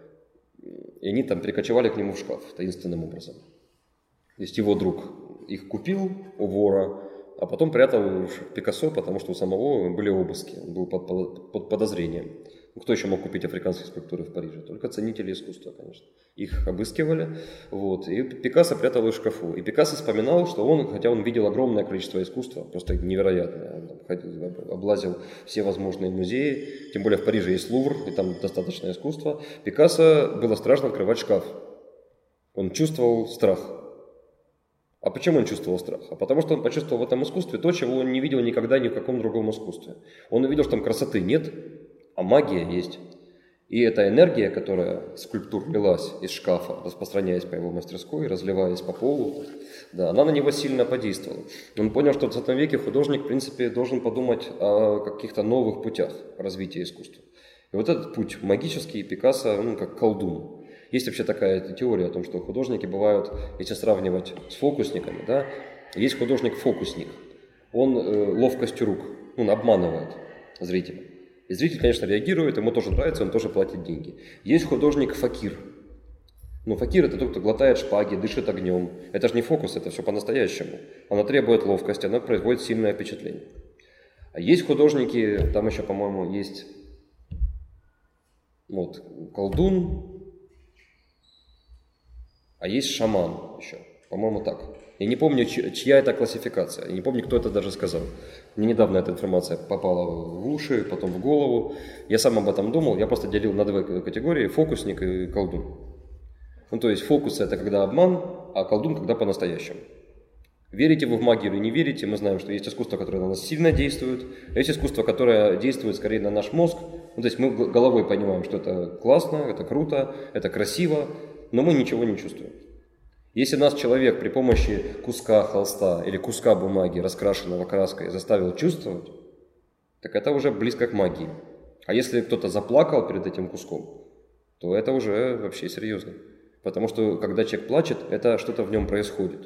и они там перекочевали к нему в шкаф таинственным образом. То есть его друг их купил у вора, а потом прятал в Пикассо, потому что у самого были обыски, он был под, под, под подозрением. Ну, кто еще мог купить африканские скульптуры в Париже? Только ценители искусства, конечно. Их обыскивали, вот, и Пикассо прятал их в шкафу. И Пикассо вспоминал, что он, хотя он видел огромное количество искусства, просто невероятное, он там ходил, облазил все возможные музеи, тем более в Париже есть Лувр, и там достаточно искусства. Пикассо было страшно открывать шкаф. Он чувствовал страх. А почему он чувствовал страх? А потому что он почувствовал в этом искусстве то, чего он не видел никогда ни в каком другом искусстве. Он увидел, что там красоты нет, а магия есть. И эта энергия, которая скульптур лилась из шкафа, распространяясь по его мастерской, разливаясь по полу, да, она на него сильно подействовала. Он понял, что в двадцатом веке художник, в принципе, должен подумать о каких-то новых путях развития искусства. И вот этот путь магический Пикассо, ну, как колдун. Есть вообще такая теория о том, что художники бывают, если сравнивать с фокусниками, да, есть художник-фокусник. Он э, ловкостью рук, он обманывает зрителя. И зритель, конечно, реагирует, ему тоже нравится, он тоже платит деньги. Есть художник-факир. Ну, факир – это тот, кто глотает шпаги, дышит огнем. Это же не фокус, это все по-настоящему. Она требует ловкости, она производит сильное впечатление. А есть художники, там еще, по-моему, есть вот, колдун, а есть шаман еще, по-моему, так. Я не помню, чья это классификация, я не помню, кто это даже сказал. Мне недавно эта информация попала в уши, потом в голову. Я сам об этом думал, я просто делил на две категории – фокусник и колдун. Ну, то есть фокус – это когда обман, а колдун – когда по-настоящему. Верите вы в магию или не верите, мы знаем, что есть искусство, которое на нас сильно действует, а есть искусство, которое действует скорее на наш мозг. Ну, то есть мы головой понимаем, что это классно, это круто, это красиво, но мы ничего не чувствуем. Если нас человек при помощи куска холста или куска бумаги, раскрашенного краской, заставил чувствовать, так это уже близко к магии. А если кто-то заплакал перед этим куском, то это уже вообще серьезно. Потому что когда человек плачет, это что-то в нем происходит.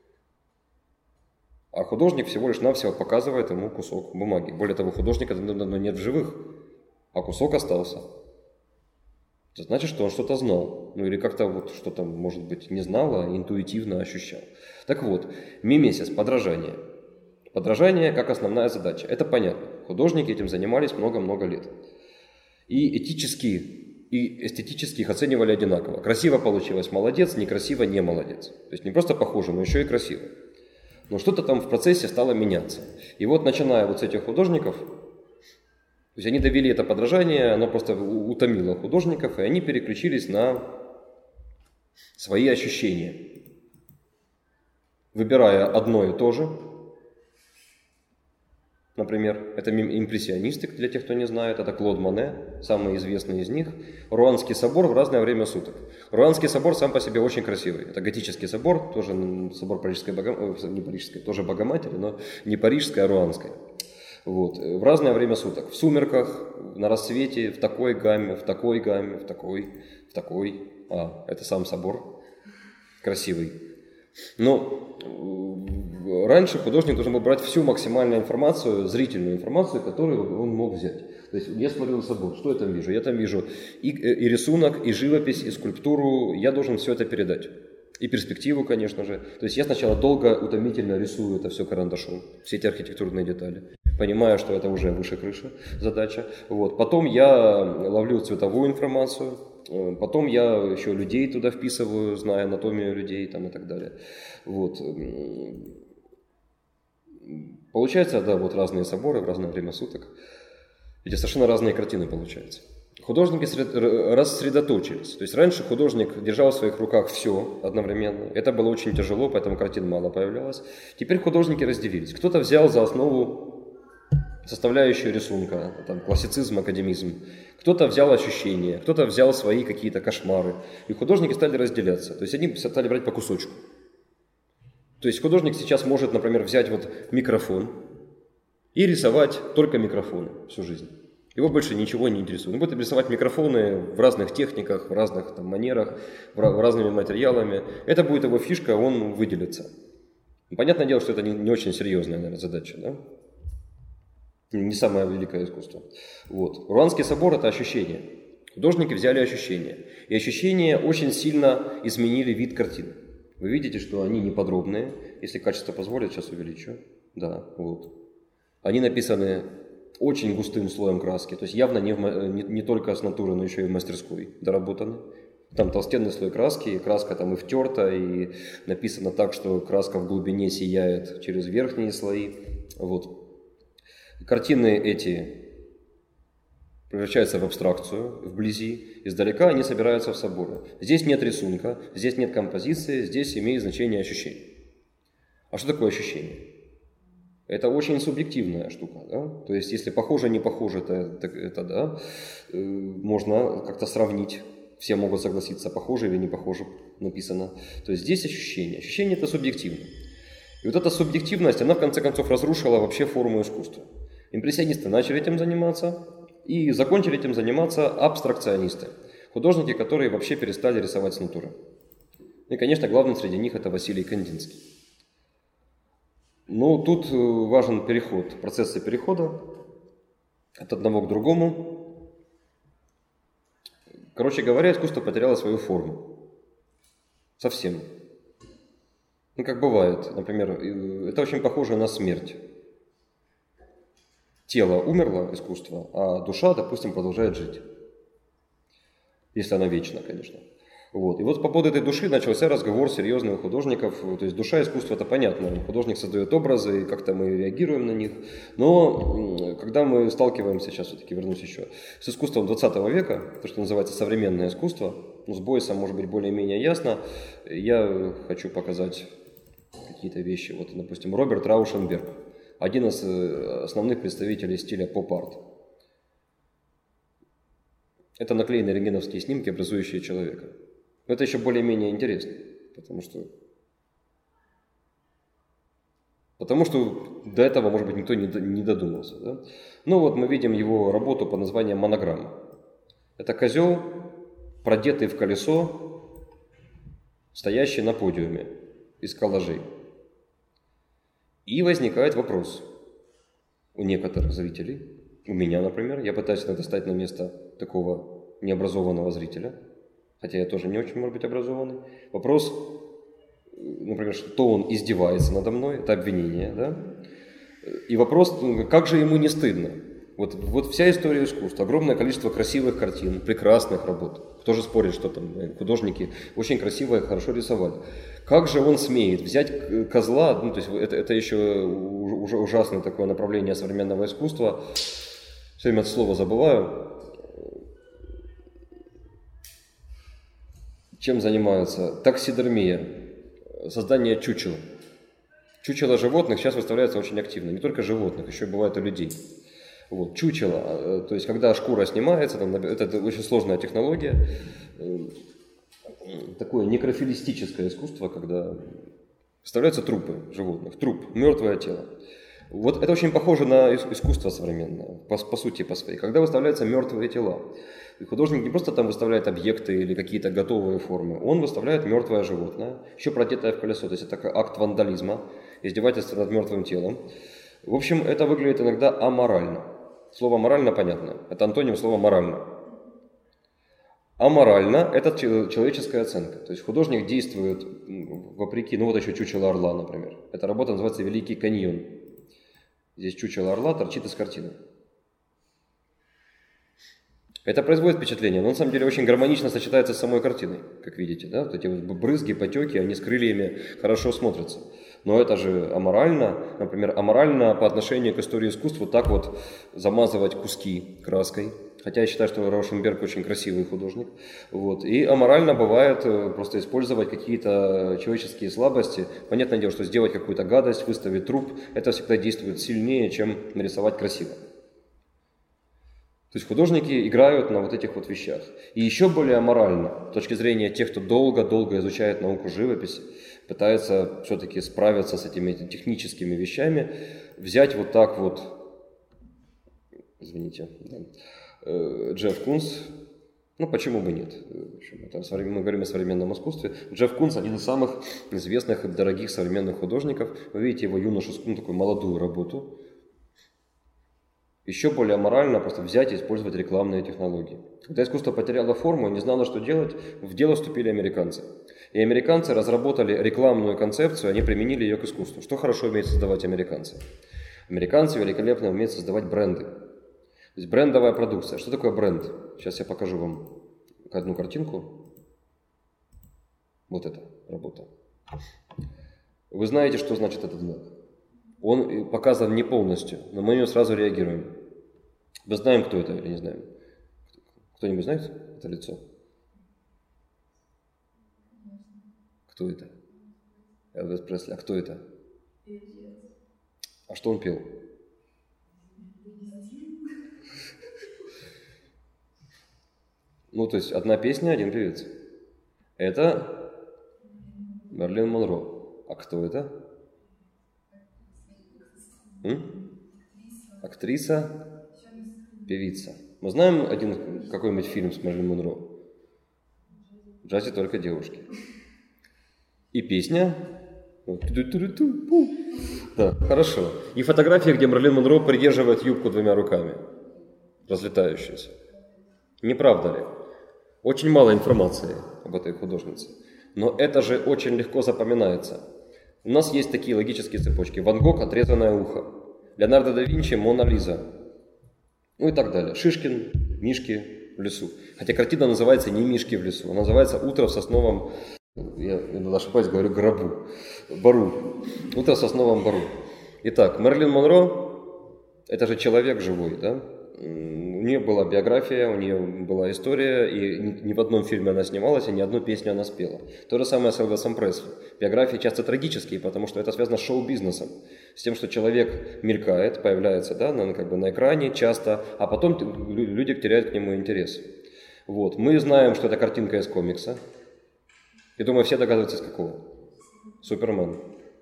А художник всего лишь навсего показывает ему кусок бумаги. Более того, художника давно нет в живых, а кусок остался. Это значит, что он что-то знал. Ну или как-то вот что-то, может быть, не знал, а интуитивно ощущал. Так вот, мимесис, подражание. Подражание как основная задача. Это понятно. Художники этим занимались много-много лет. И этически, и эстетически их оценивали одинаково. Красиво получилось – молодец, некрасиво – не молодец. То есть не просто похоже, но еще и красиво. Но что-то там в процессе стало меняться. И вот начиная вот с этих художников, то есть они довели это подражание, оно просто утомило художников, и они переключились на свои ощущения. Выбирая одно и то же, например, это импрессионисты, для тех, кто не знает, это Клод Моне, самый известный из них. Руанский собор в разное время суток. Руанский собор сам по себе очень красивый. Это готический собор, тоже собор Парижской Богоматери, не Парижской, тоже Богоматери, но не Парижская, а Руанская. Вот. В разное время суток. В сумерках, на рассвете, в такой гамме, в такой гамме, в такой, в такой. А, это сам собор. Красивый. Но раньше художник должен был брать всю максимальную информацию, зрительную информацию, которую он мог взять. То есть я смотрел на собор, что я там вижу? Я там вижу и, и рисунок, и живопись, и скульптуру. Я должен все это передать. И перспективу, конечно же. То есть я сначала долго, утомительно рисую это все карандашом, все эти архитектурные детали. Понимаю, что это уже выше крыши задача. Вот. Потом я ловлю цветовую информацию. Потом я еще людей туда вписываю, зная анатомию людей там, и так далее. Вот. Получается, да, вот разные соборы в разное время суток. Эти совершенно разные картины получаются. Художники рассредоточились. То есть раньше художник держал в своих руках все одновременно. Это было очень тяжело, поэтому картин мало появлялось. Теперь художники разделились. Кто-то взял за основу составляющую рисунка, там, классицизм, академизм. Кто-то взял ощущения, кто-то взял свои какие-то кошмары. И художники стали разделяться. То есть они стали брать по кусочку. То есть художник сейчас может, например, взять вот микрофон и рисовать только микрофоны всю жизнь. Его больше ничего не интересует. Он будет рисовать микрофоны в разных техниках, в разных там, манерах, в разными материалами. Это будет его фишка, он выделится. Понятное дело, что это не, не очень серьезная, наверное, задача, да? Не самое великое искусство. Вот. Руанский собор – это ощущение. Художники взяли ощущения. И ощущения очень сильно изменили вид картины. Вы видите, что они не подробные. Если качество позволит, сейчас увеличу. Да, вот. Они написаны очень густым слоем краски. То есть явно не, в, не, не только с натуры, но еще и в мастерской доработаны. Там толстенный слой краски, и краска там и втерта, и написано так, что краска в глубине сияет через верхние слои. Вот. Картины эти превращаются в абстракцию, вблизи, издалека они собираются в соборы. Здесь нет рисунка, здесь нет композиции, здесь имеет значение ощущение. А что такое ощущение? Это очень субъективная штука, да? То есть, если похоже, не похоже, это, это, это да, э, можно как-то сравнить. Все могут согласиться, похоже или не похоже написано. То есть, здесь ощущение. Ощущение – это субъективно. И вот эта субъективность, она в конце концов разрушила вообще форму искусства. Импрессионисты начали этим заниматься, и закончили этим заниматься абстракционисты. Художники, которые вообще перестали рисовать с натуры. И, конечно, главный среди них – это Василий Кандинский. Но тут важен переход, процессы перехода от одного к другому. Короче говоря, искусство потеряло свою форму. Совсем. Ну, как бывает, например, это очень похоже на смерть. Тело умерло, искусство, а душа, допустим, продолжает жить. Если она вечна, конечно. Вот. И вот по поводу этой души начался разговор серьезных художников. То есть душа искусства – это понятно. Художник создает образы, и как-то мы реагируем на них. Но когда мы сталкиваемся, сейчас все-таки вернусь еще, с искусством двадцатого века, то, что называется современное искусство, ну, с Бойсом, может быть, более-менее ясно, я хочу показать какие-то вещи. Вот, допустим, Роберт Раушенберг, один из основных представителей стиля поп-арт. Это наклеенные рентгеновские снимки, образующие человека. Но это еще более-менее интересно, потому что, потому что до этого, может быть, никто не, не додумался. Да? Ну вот мы видим его работу под названием «Монограмма». Это козел, продетый в колесо, стоящий на подиуме из коллажей. И возникает вопрос у некоторых зрителей, у меня, например, я пытаюсь иногда стать на место такого необразованного зрителя, хотя я тоже не очень, может быть, образованный. Вопрос, например, что он издевается надо мной, это обвинение, да? И вопрос, как же ему не стыдно? Вот, вот вся история искусства, огромное количество красивых картин, прекрасных работ. Кто же спорит, что там художники очень красиво и хорошо рисовали. Как же он смеет взять козла, ну, то есть это, это еще уже ужасное такое направление современного искусства, все время это слово забываю. Чем занимаются? Таксидермия, создание чучел. Чучела животных сейчас выставляются очень активно, не только животных, еще бывает и людей. Вот, чучело, то есть когда шкура снимается, там, это, это очень сложная технология, такое некрофилистическое искусство, когда выставляются трупы животных, труп, мертвое тело. Вот это очень похоже на искусство современное, по, по сути, по своей, когда выставляются мертвые тела. И художник не просто там выставляет объекты или какие-то готовые формы, он выставляет мертвое животное, еще продетое в колесо, то есть это такой акт вандализма, издевательство над мертвым телом. В общем, это выглядит иногда аморально. Слово «морально» понятно, это антоним слова «морально». Аморально – это человеческая оценка. То есть художник действует вопреки, ну вот еще чучело орла, например. Эта работа называется «Великий каньон». Здесь чучело орла торчит из картины. Это производит впечатление, но на самом деле очень гармонично сочетается с самой картиной, как видите. Да? Вот эти вот брызги, потеки, они с крыльями хорошо смотрятся. Но это же аморально, например, аморально по отношению к истории искусства так вот замазывать куски краской. Хотя я считаю, что Раушенберг очень красивый художник. Вот. И аморально бывает просто использовать какие-то человеческие слабости. Понятное дело, что сделать какую-то гадость, выставить труп, это всегда действует сильнее, чем нарисовать красиво. То есть художники играют на вот этих вот вещах. И еще более аморально, с точки зрения тех, кто долго-долго изучает науку живописи, пытается все-таки справиться с этими техническими вещами, взять вот так вот, извините, да, Джефф Кунс, ну почему бы нет, в общем, это, мы говорим о современном искусстве. Джефф Кунс один из самых известных и дорогих современных художников. Вы видите его юношескую, ну, такую молодую работу. Еще более аморально просто взять и использовать рекламные технологии. Когда искусство потеряло форму и не знало, что делать, в дело вступили американцы. И американцы разработали рекламную концепцию, они применили ее к искусству. Что хорошо умеют создавать американцы? Американцы великолепно умеют создавать бренды. То есть брендовая продукция. Что такое бренд? Сейчас я покажу вам одну картинку. Вот эта работа. Вы знаете, что значит этот знак? Он показан не полностью, но мы на него сразу реагируем. Мы знаем, кто это или не знаем? Кто-нибудь знает это лицо? Кто это? Элвис Пресли. А кто это? А что он пел? Ну, то есть одна песня, один певец. Это Мерлин Монро. А кто это? М? Актриса, певица. Мы знаем один какой-нибудь фильм с Мерлин Монро? В джазе только девушки. И песня. Да, хорошо. И фотография, где Мерлин Монро придерживает юбку двумя руками, разлетающаяся. Не правда ли? Очень мало информации об этой художнице. Но это же очень легко запоминается. У нас есть такие логические цепочки. Ван Гог – отрезанное ухо. Леонардо да Винчи – Мона Лиза. Ну и так далее. Шишкин – Мишки в лесу. Хотя картина называется не «Мишки в лесу», она называется «Утро в сосновом», я иногда ошибаюсь, говорю «гробу», «бару». «Утро в сосновом бару». Итак, Мерлин Монро – это же человек живой, да? У нее была биография, у нее была история, и ни в одном фильме она снималась, и ни одну песню она спела. То же самое с Элвисом Пресли. Биографии часто трагические, потому что это связано с шоу-бизнесом, с тем, что человек мелькает, появляется, да, на, как бы на экране часто, а потом люди теряют к нему интерес. Вот. Мы знаем, что это картинка из комикса. Я думаю, все догадываются, из какого. Супермен.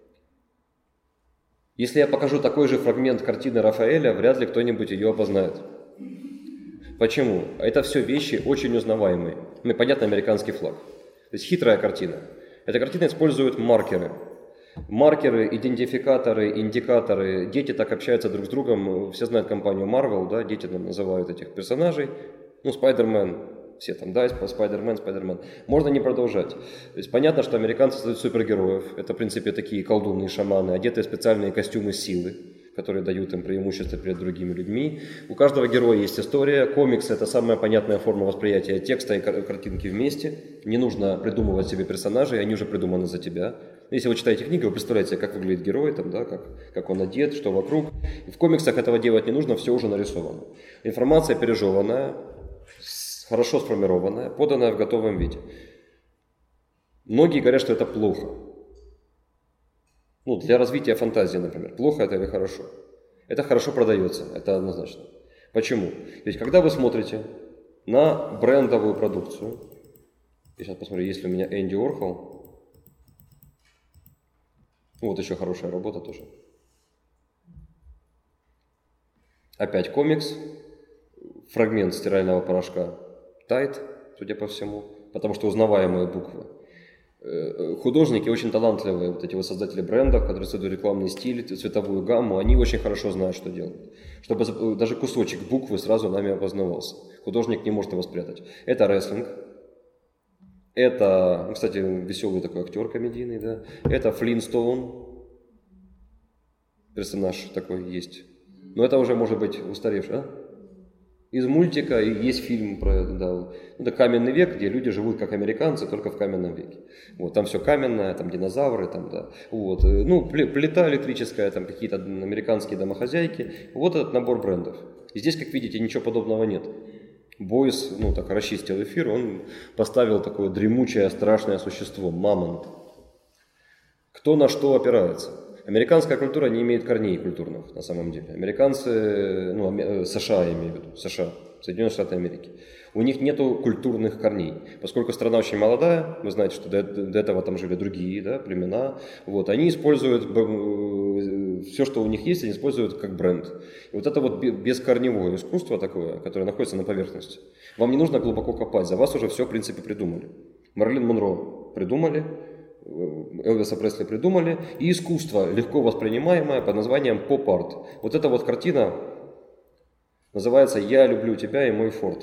Если я покажу такой же фрагмент картины Рафаэля, вряд ли кто-нибудь ее опознает. Почему? Это все вещи очень узнаваемые. Ну, понятно, американский флаг. То есть хитрая картина. Эта картина использует маркеры. Маркеры, идентификаторы, индикаторы. Дети так общаются друг с другом. Все знают компанию Marvel, да, дети там называют этих персонажей. Ну, Спайдермен. Все там, да, Спайдермен, Спайдермен. Можно не продолжать. То есть понятно, что американцы создают супергероев. Это, в принципе, такие колдуны и шаманы, одетые в специальные костюмы силы, которые дают им преимущество перед другими людьми. У каждого героя есть история. Комикс – это самая понятная форма восприятия текста и картинки вместе. Не нужно придумывать себе персонажей, они уже придуманы за тебя. Если вы читаете книгу, вы представляете, как выглядит герой, там, да, как, как он одет, что вокруг. И в комиксах этого делать не нужно, все уже нарисовано. Информация пережеванная, хорошо сформированная, поданная в готовом виде. Многие говорят, что это плохо. Ну, для развития фантазии, например. Плохо это или хорошо? Это хорошо продается, это однозначно. Почему? Ведь когда вы смотрите на брендовую продукцию, я сейчас посмотрю, есть ли у меня Энди Уорхол. Вот еще хорошая работа тоже. Опять комикс, фрагмент стирального порошка Tide, судя по всему, потому что узнаваемые буквы. Художники очень талантливые, вот эти вот создатели брендов, которые создают рекламный стиль, цветовую гамму, они очень хорошо знают, что делают. Чтобы даже кусочек буквы сразу нами опознавался. Художник не может его спрятать. Это рестлинг. Это, кстати, веселый такой актер комедийный, да. Это Флинстоун. Персонаж такой есть. Но это уже может быть устаревший, а? Из мультика, и есть фильм про, да, это каменный век, где люди живут как американцы, только в каменном веке. Вот, там все каменное, там динозавры, там, да. Вот, ну, плита электрическая, там какие-то американские домохозяйки. Вот этот набор брендов. И здесь, как видите, ничего подобного нет. Бойс, ну, так расчистил эфир, он поставил такое дремучее, страшное существо, мамонт. Кто на что опирается? Американская культура не имеет корней культурных, на самом деле. Американцы, ну, США, я имею в виду, США, Соединенные Штаты Америки, у них нету культурных корней. Поскольку страна очень молодая, вы знаете, что до, до этого там жили другие, да, племена, вот, они используют все, что у них есть, они используют как бренд. И вот это вот бескорневое искусство такое, которое находится на поверхности, вам не нужно глубоко копать, за вас уже все, в принципе, придумали. Мерлин Монро придумали, Элвиса Пресли придумали, и искусство, легко воспринимаемое под названием поп-арт. Вот эта вот картина называется «Я люблю тебя и мой форт».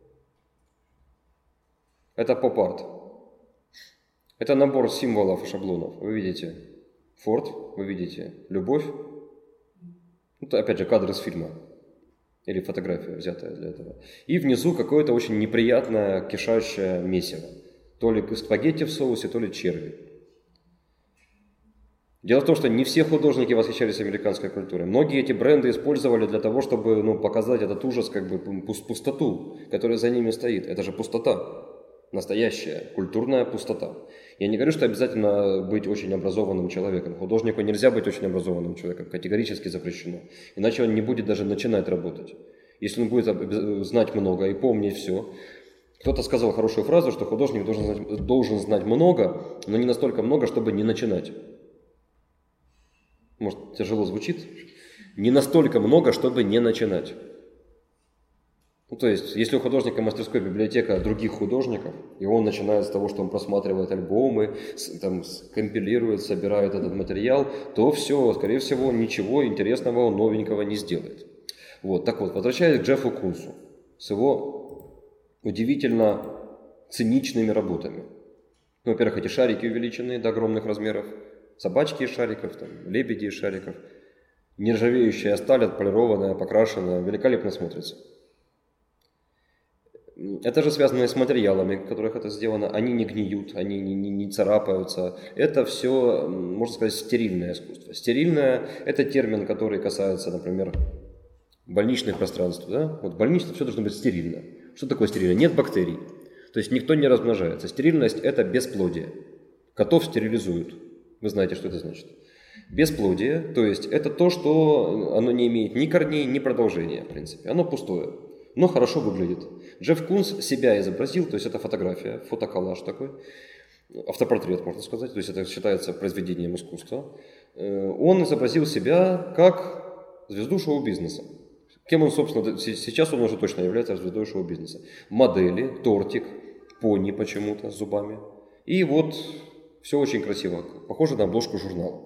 Это поп-арт. Это набор символов и шаблонов. Вы видите форт, вы видите любовь. Это, опять же, кадр из фильма. Или фотография, взятая для этого. И внизу какое-то очень неприятное кишащее месиво. То ли спагетти в соусе, то ли черви. Дело в том, что не все художники восхищались американской культурой. Многие эти бренды использовали для того, чтобы, ну, показать этот ужас, как бы пустоту, которая за ними стоит. Это же пустота, настоящая культурная пустота. Я не говорю, что обязательно быть очень образованным человеком. Художнику нельзя быть очень образованным человеком, категорически запрещено. Иначе он не будет даже начинать работать. Если он будет знать много и помнить все. Кто-то сказал хорошую фразу, что художник должен знать, должен знать много, но не настолько много, чтобы не начинать. Может, тяжело звучит? Не настолько много, чтобы не начинать. Ну, то есть, если у художника мастерской библиотека других художников, и он начинает с того, что он просматривает альбомы, там, компилирует, собирает этот материал, то все, скорее всего, ничего интересного, новенького не сделает. Вот, так вот, возвращаясь к Джеффу Кунсу с его удивительно циничными работами. Ну, во-первых, эти шарики увеличенные до огромных размеров, собачки из шариков, там, лебеди из шариков, нержавеющая сталь, отполированная, покрашенная, великолепно смотрится. Это же связано с материалами, в которых это сделано. Они не гниют, они не, не, не царапаются. Это все, можно сказать, стерильное искусство. Стерильное – это термин, который касается, например, больничных пространств. Да? Вот в больнице все должно быть стерильно. Что такое стерильно? Нет бактерий. То есть никто не размножается. Стерильность – это бесплодие. Котов стерилизуют. Вы знаете, что это значит. Бесплодие, то есть это то, что оно не имеет ни корней, ни продолжения, в принципе. Оно пустое, но хорошо выглядит. Джефф Кунс себя изобразил, то есть это фотография, фотоколлаж такой, автопортрет, можно сказать, то есть это считается произведением искусства. Он изобразил себя как звезду шоу-бизнеса. Кем он, собственно, сейчас он уже точно является звездой шоу-бизнеса. Модели, тортик, пони почему-то с зубами. И вот все очень красиво, похоже на обложку журнала.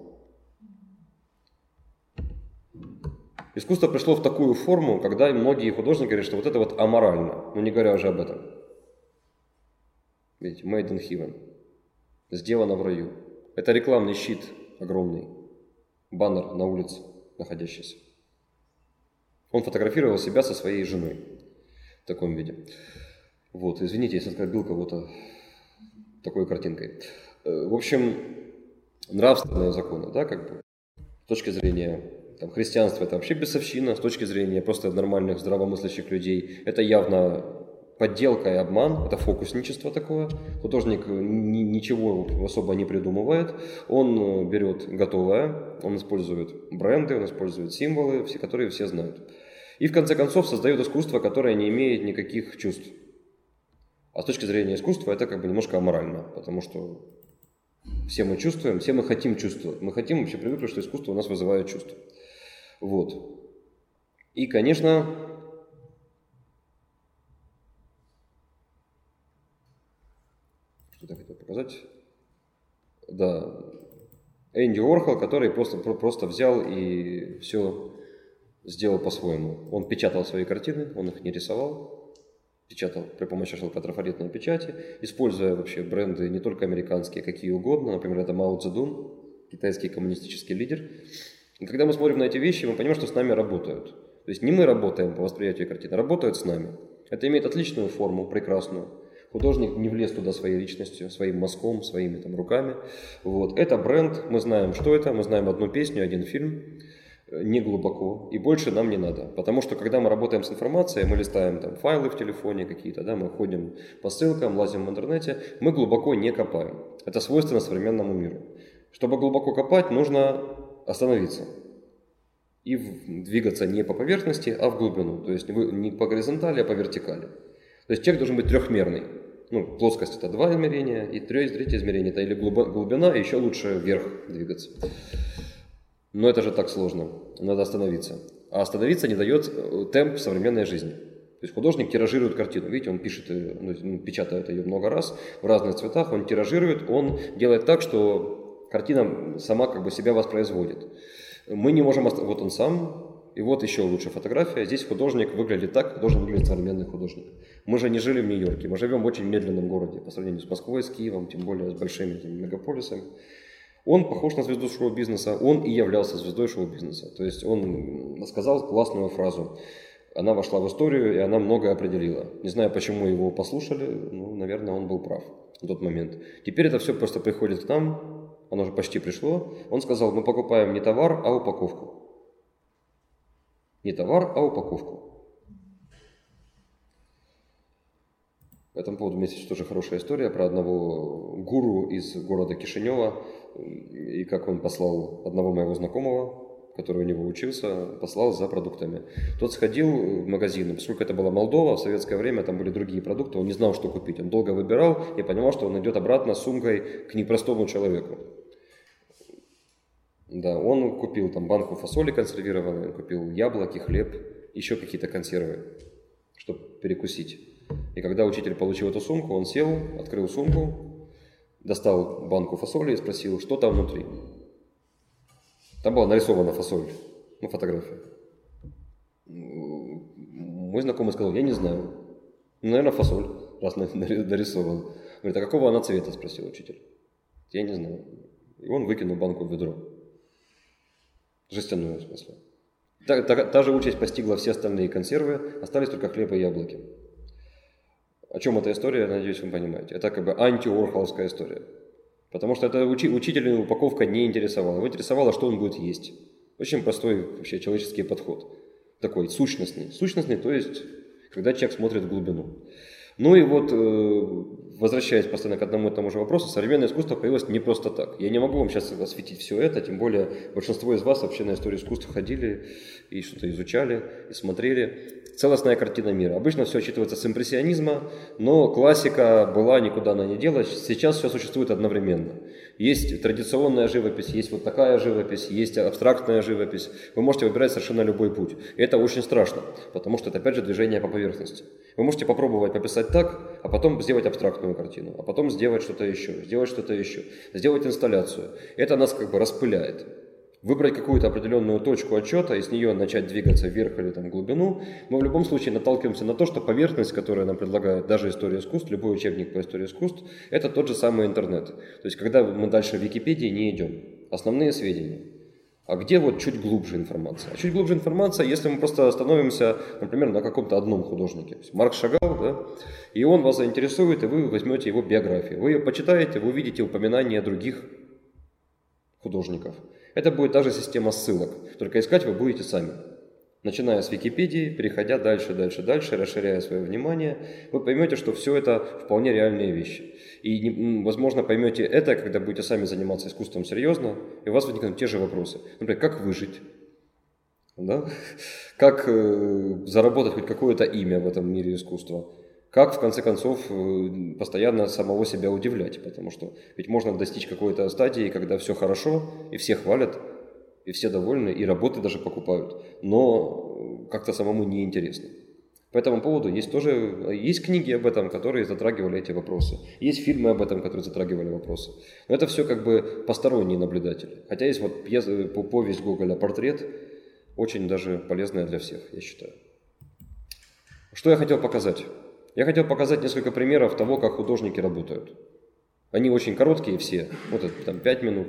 Искусство пришло в такую форму, когда многие художники говорят, что вот это вот аморально, но не говоря уже об этом. Видите, made in heaven, сделано в раю. Это рекламный щит огромный, баннер на улице находящийся. Он фотографировал себя со своей женой в таком виде. Вот, извините, если оскорбил кого-то такой картинкой. В общем, нравственные законы, да, как бы, с точки зрения там, христианства это вообще бесовщина, с точки зрения просто нормальных здравомыслящих людей это явно подделка и обман, это фокусничество такое. Художник ни, ничего особо не придумывает, он берет готовое, он использует бренды, он использует символы, все, которые все знают. И в конце концов создает искусство, которое не имеет никаких чувств. А с точки зрения искусства это как бы немножко аморально, потому что все мы чувствуем, все мы хотим чувствовать. Мы хотим вообще привыкли, что искусство у нас вызывает чувства. Вот. И, конечно, что я хотел показать? Да, Энди Уорхол, который просто, просто взял и все сделал по-своему. Он печатал свои картины, он их не рисовал, печатал при помощи шелкотрафаретной печати, используя вообще бренды не только американские, какие угодно. Например, это Мао Цзэдун, китайский коммунистический лидер. И когда мы смотрим на эти вещи, мы понимаем, что с нами работают. То есть не мы работаем по восприятию картины, а работают с нами. Это имеет отличную форму, прекрасную. Художник не влез туда своей личностью, своим мазком, своими там руками. Вот. Это бренд, мы знаем, что это, мы знаем одну песню, один фильм. Не глубоко, и больше нам не надо. Потому что, когда мы работаем с информацией, мы листаем там файлы в телефоне какие-то, да, мы ходим по ссылкам, лазим в интернете, мы глубоко не копаем. Это свойственно современному миру. Чтобы глубоко копать, нужно остановиться и двигаться не по поверхности, а в глубину. То есть не по горизонтали, а по вертикали. То есть человек должен быть трехмерный. Ну, плоскость это два измерения, и третье измерение это или глубина, и еще лучше вверх двигаться. Но это же так сложно, надо остановиться. А остановиться не дает темп современной жизни. То есть художник тиражирует картину, видите, он пишет, ну, печатает ее много раз в разных цветах, он тиражирует, он делает так, что картина сама как бы себя воспроизводит. Мы не можем, вот он сам, и вот еще лучше фотография, здесь художник выглядит так, как должен выглядеть современный художник. Мы же не жили в Нью-Йорке, мы живем в очень медленном городе, по сравнению с Москвой, с Киевом, тем более с большими этими мегаполисами. Он похож на звезду шоу-бизнеса, он и являлся звездой шоу-бизнеса. То есть он сказал классную фразу. Она вошла в историю, и она многое определила. Не знаю, почему его послушали, ну, наверное, он был прав в тот момент. Теперь это все просто приходит к нам, оно уже почти пришло. Он сказал, мы покупаем не товар, а упаковку. Не товар, а упаковку. По этому поводу у меня есть тоже хорошая история про одного гуру из города Кишинева, и как он послал одного моего знакомого, который у него учился, послал за продуктами. Тот сходил в магазин, поскольку это была Молдова, в советское время там были другие продукты, он не знал, что купить. Он долго выбирал и понимал, что он идет обратно с сумкой к непростому человеку. Да, он купил там банку фасоли консервированной, он купил яблоки, хлеб, еще какие-то консервы, чтобы перекусить. И когда учитель получил эту сумку, он сел, открыл сумку, достал банку фасоли и спросил, что там внутри. Там была нарисована фасоль, ну, фотография. Мой знакомый сказал, я не знаю. Ну, наверное, фасоль, раз нарисован. Говорит, а какого она цвета, спросил учитель. Я не знаю. И он выкинул банку в ведро. Жестяную, в смысле. Та, та, та же участь постигла все остальные консервы, остались только хлеб и яблоки. О чем эта история, я надеюсь, вы понимаете. Это как бы анти-орхоловская история. Потому что это учи, учителя упаковка не интересовала. Его интересовало, что он будет есть. Очень простой вообще человеческий подход. Такой сущностный. Сущностный, то есть, когда человек смотрит в глубину. Ну и вот, возвращаясь постоянно к одному и тому же вопросу, современное искусство появилось не просто так. Я не могу вам сейчас осветить все это, тем более большинство из вас вообще на историю искусства ходили и что-то изучали, и смотрели. Целостная картина мира. Обычно все отчитывается с импрессионизма, но классика была, никуда она не делась. Сейчас все существует одновременно. Есть традиционная живопись, есть вот такая живопись, есть абстрактная живопись. Вы можете выбирать совершенно любой путь. И это очень страшно, потому что это опять же движение по поверхности. Вы можете попробовать пописать так, а потом сделать абстрактную картину, а потом сделать что-то еще, сделать что-то еще, сделать инсталляцию. Это нас как бы распыляет. Выбрать какую-то определенную точку отчета и с нее начать двигаться вверх или там, в глубину, мы в любом случае наталкиваемся на то, что поверхность, которую нам предлагает даже история искусств, любой учебник по истории искусств, это тот же самый интернет. То есть, когда мы дальше в Википедии не идем, основные сведения. А где вот чуть глубже информация? А чуть глубже информация, если мы просто остановимся, например, на каком-то одном художнике. Марк Шагал, да, и он вас заинтересует, и вы возьмете его биографию. Вы ее почитаете, вы увидите упоминания других художников. Это будет та же система ссылок, только искать вы будете сами. Начиная с Википедии, переходя дальше, дальше, дальше, расширяя свое внимание, вы поймете, что все это вполне реальные вещи. И, возможно, поймете это, когда будете сами заниматься искусством серьезно, и у вас возникнут те же вопросы. Например, как выжить? Да? Как э, заработать хоть какое-то имя в этом мире искусства? Как, в конце концов, постоянно самого себя удивлять, потому что ведь можно достичь какой-то стадии, когда все хорошо, и все хвалят, и все довольны, и работы даже покупают, но как-то самому неинтересно. По этому поводу есть тоже, есть книги об этом, которые затрагивали эти вопросы, есть фильмы об этом, которые затрагивали вопросы. Но это все как бы посторонние наблюдатели. Хотя есть вот пьеса, повесть Гоголя «Портрет», очень даже полезная для всех, я считаю. Что я хотел показать? Я хотел показать несколько примеров того, как художники работают. Они очень короткие все, вот это там пять минут.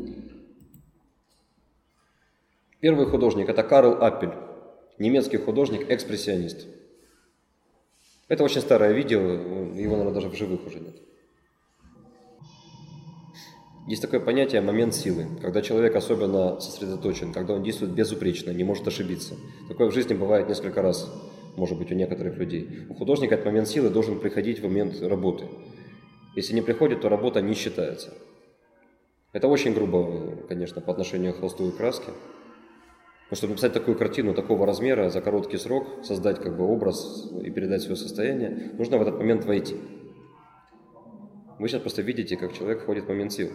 Первый художник – это Карл Аппель, немецкий художник-экспрессионист. Это очень старое видео, его, наверное, даже в живых уже нет. Есть такое понятие «момент силы», когда человек особенно сосредоточен, когда он действует безупречно, не может ошибиться. Такое в жизни бывает несколько раз. Может быть, у некоторых людей. У художника этот момент силы должен приходить в момент работы. Если не приходит, то работа не считается. Это очень грубо, конечно, по отношению к холсту и краске. Но чтобы написать такую картину такого размера за короткий срок, создать как бы образ и передать свое состояние, нужно в этот момент войти. Вы сейчас просто видите, как человек входит в момент сил.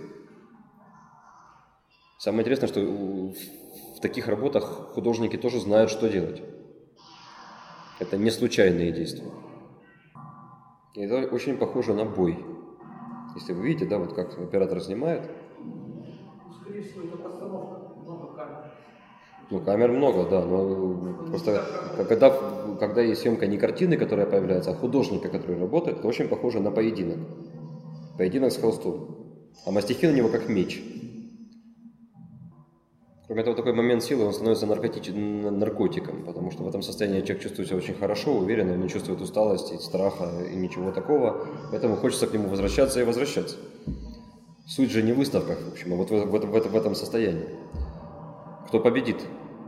Самое интересное, что в таких работах художники тоже знают, что делать. Это не случайные действия. И это очень похоже на бой. Если вы видите, да, вот как оператор снимает. Скорее всего, это постановка, много камер. Ну, камер много, да, но просто когда, когда есть съемка не картины, которая появляется, а художника, который работает, это очень похоже на поединок. Поединок с холстом. А мастихин у него как меч. Кроме того, такой момент силы, он становится наркотич... наркотиком, потому что в этом состоянии человек чувствует себя очень хорошо, уверенно, он не чувствует усталости, страха и ничего такого, поэтому хочется к нему возвращаться и возвращаться. Суть же не в выставках, в общем, а вот в, в, в, в этом состоянии. Кто победит?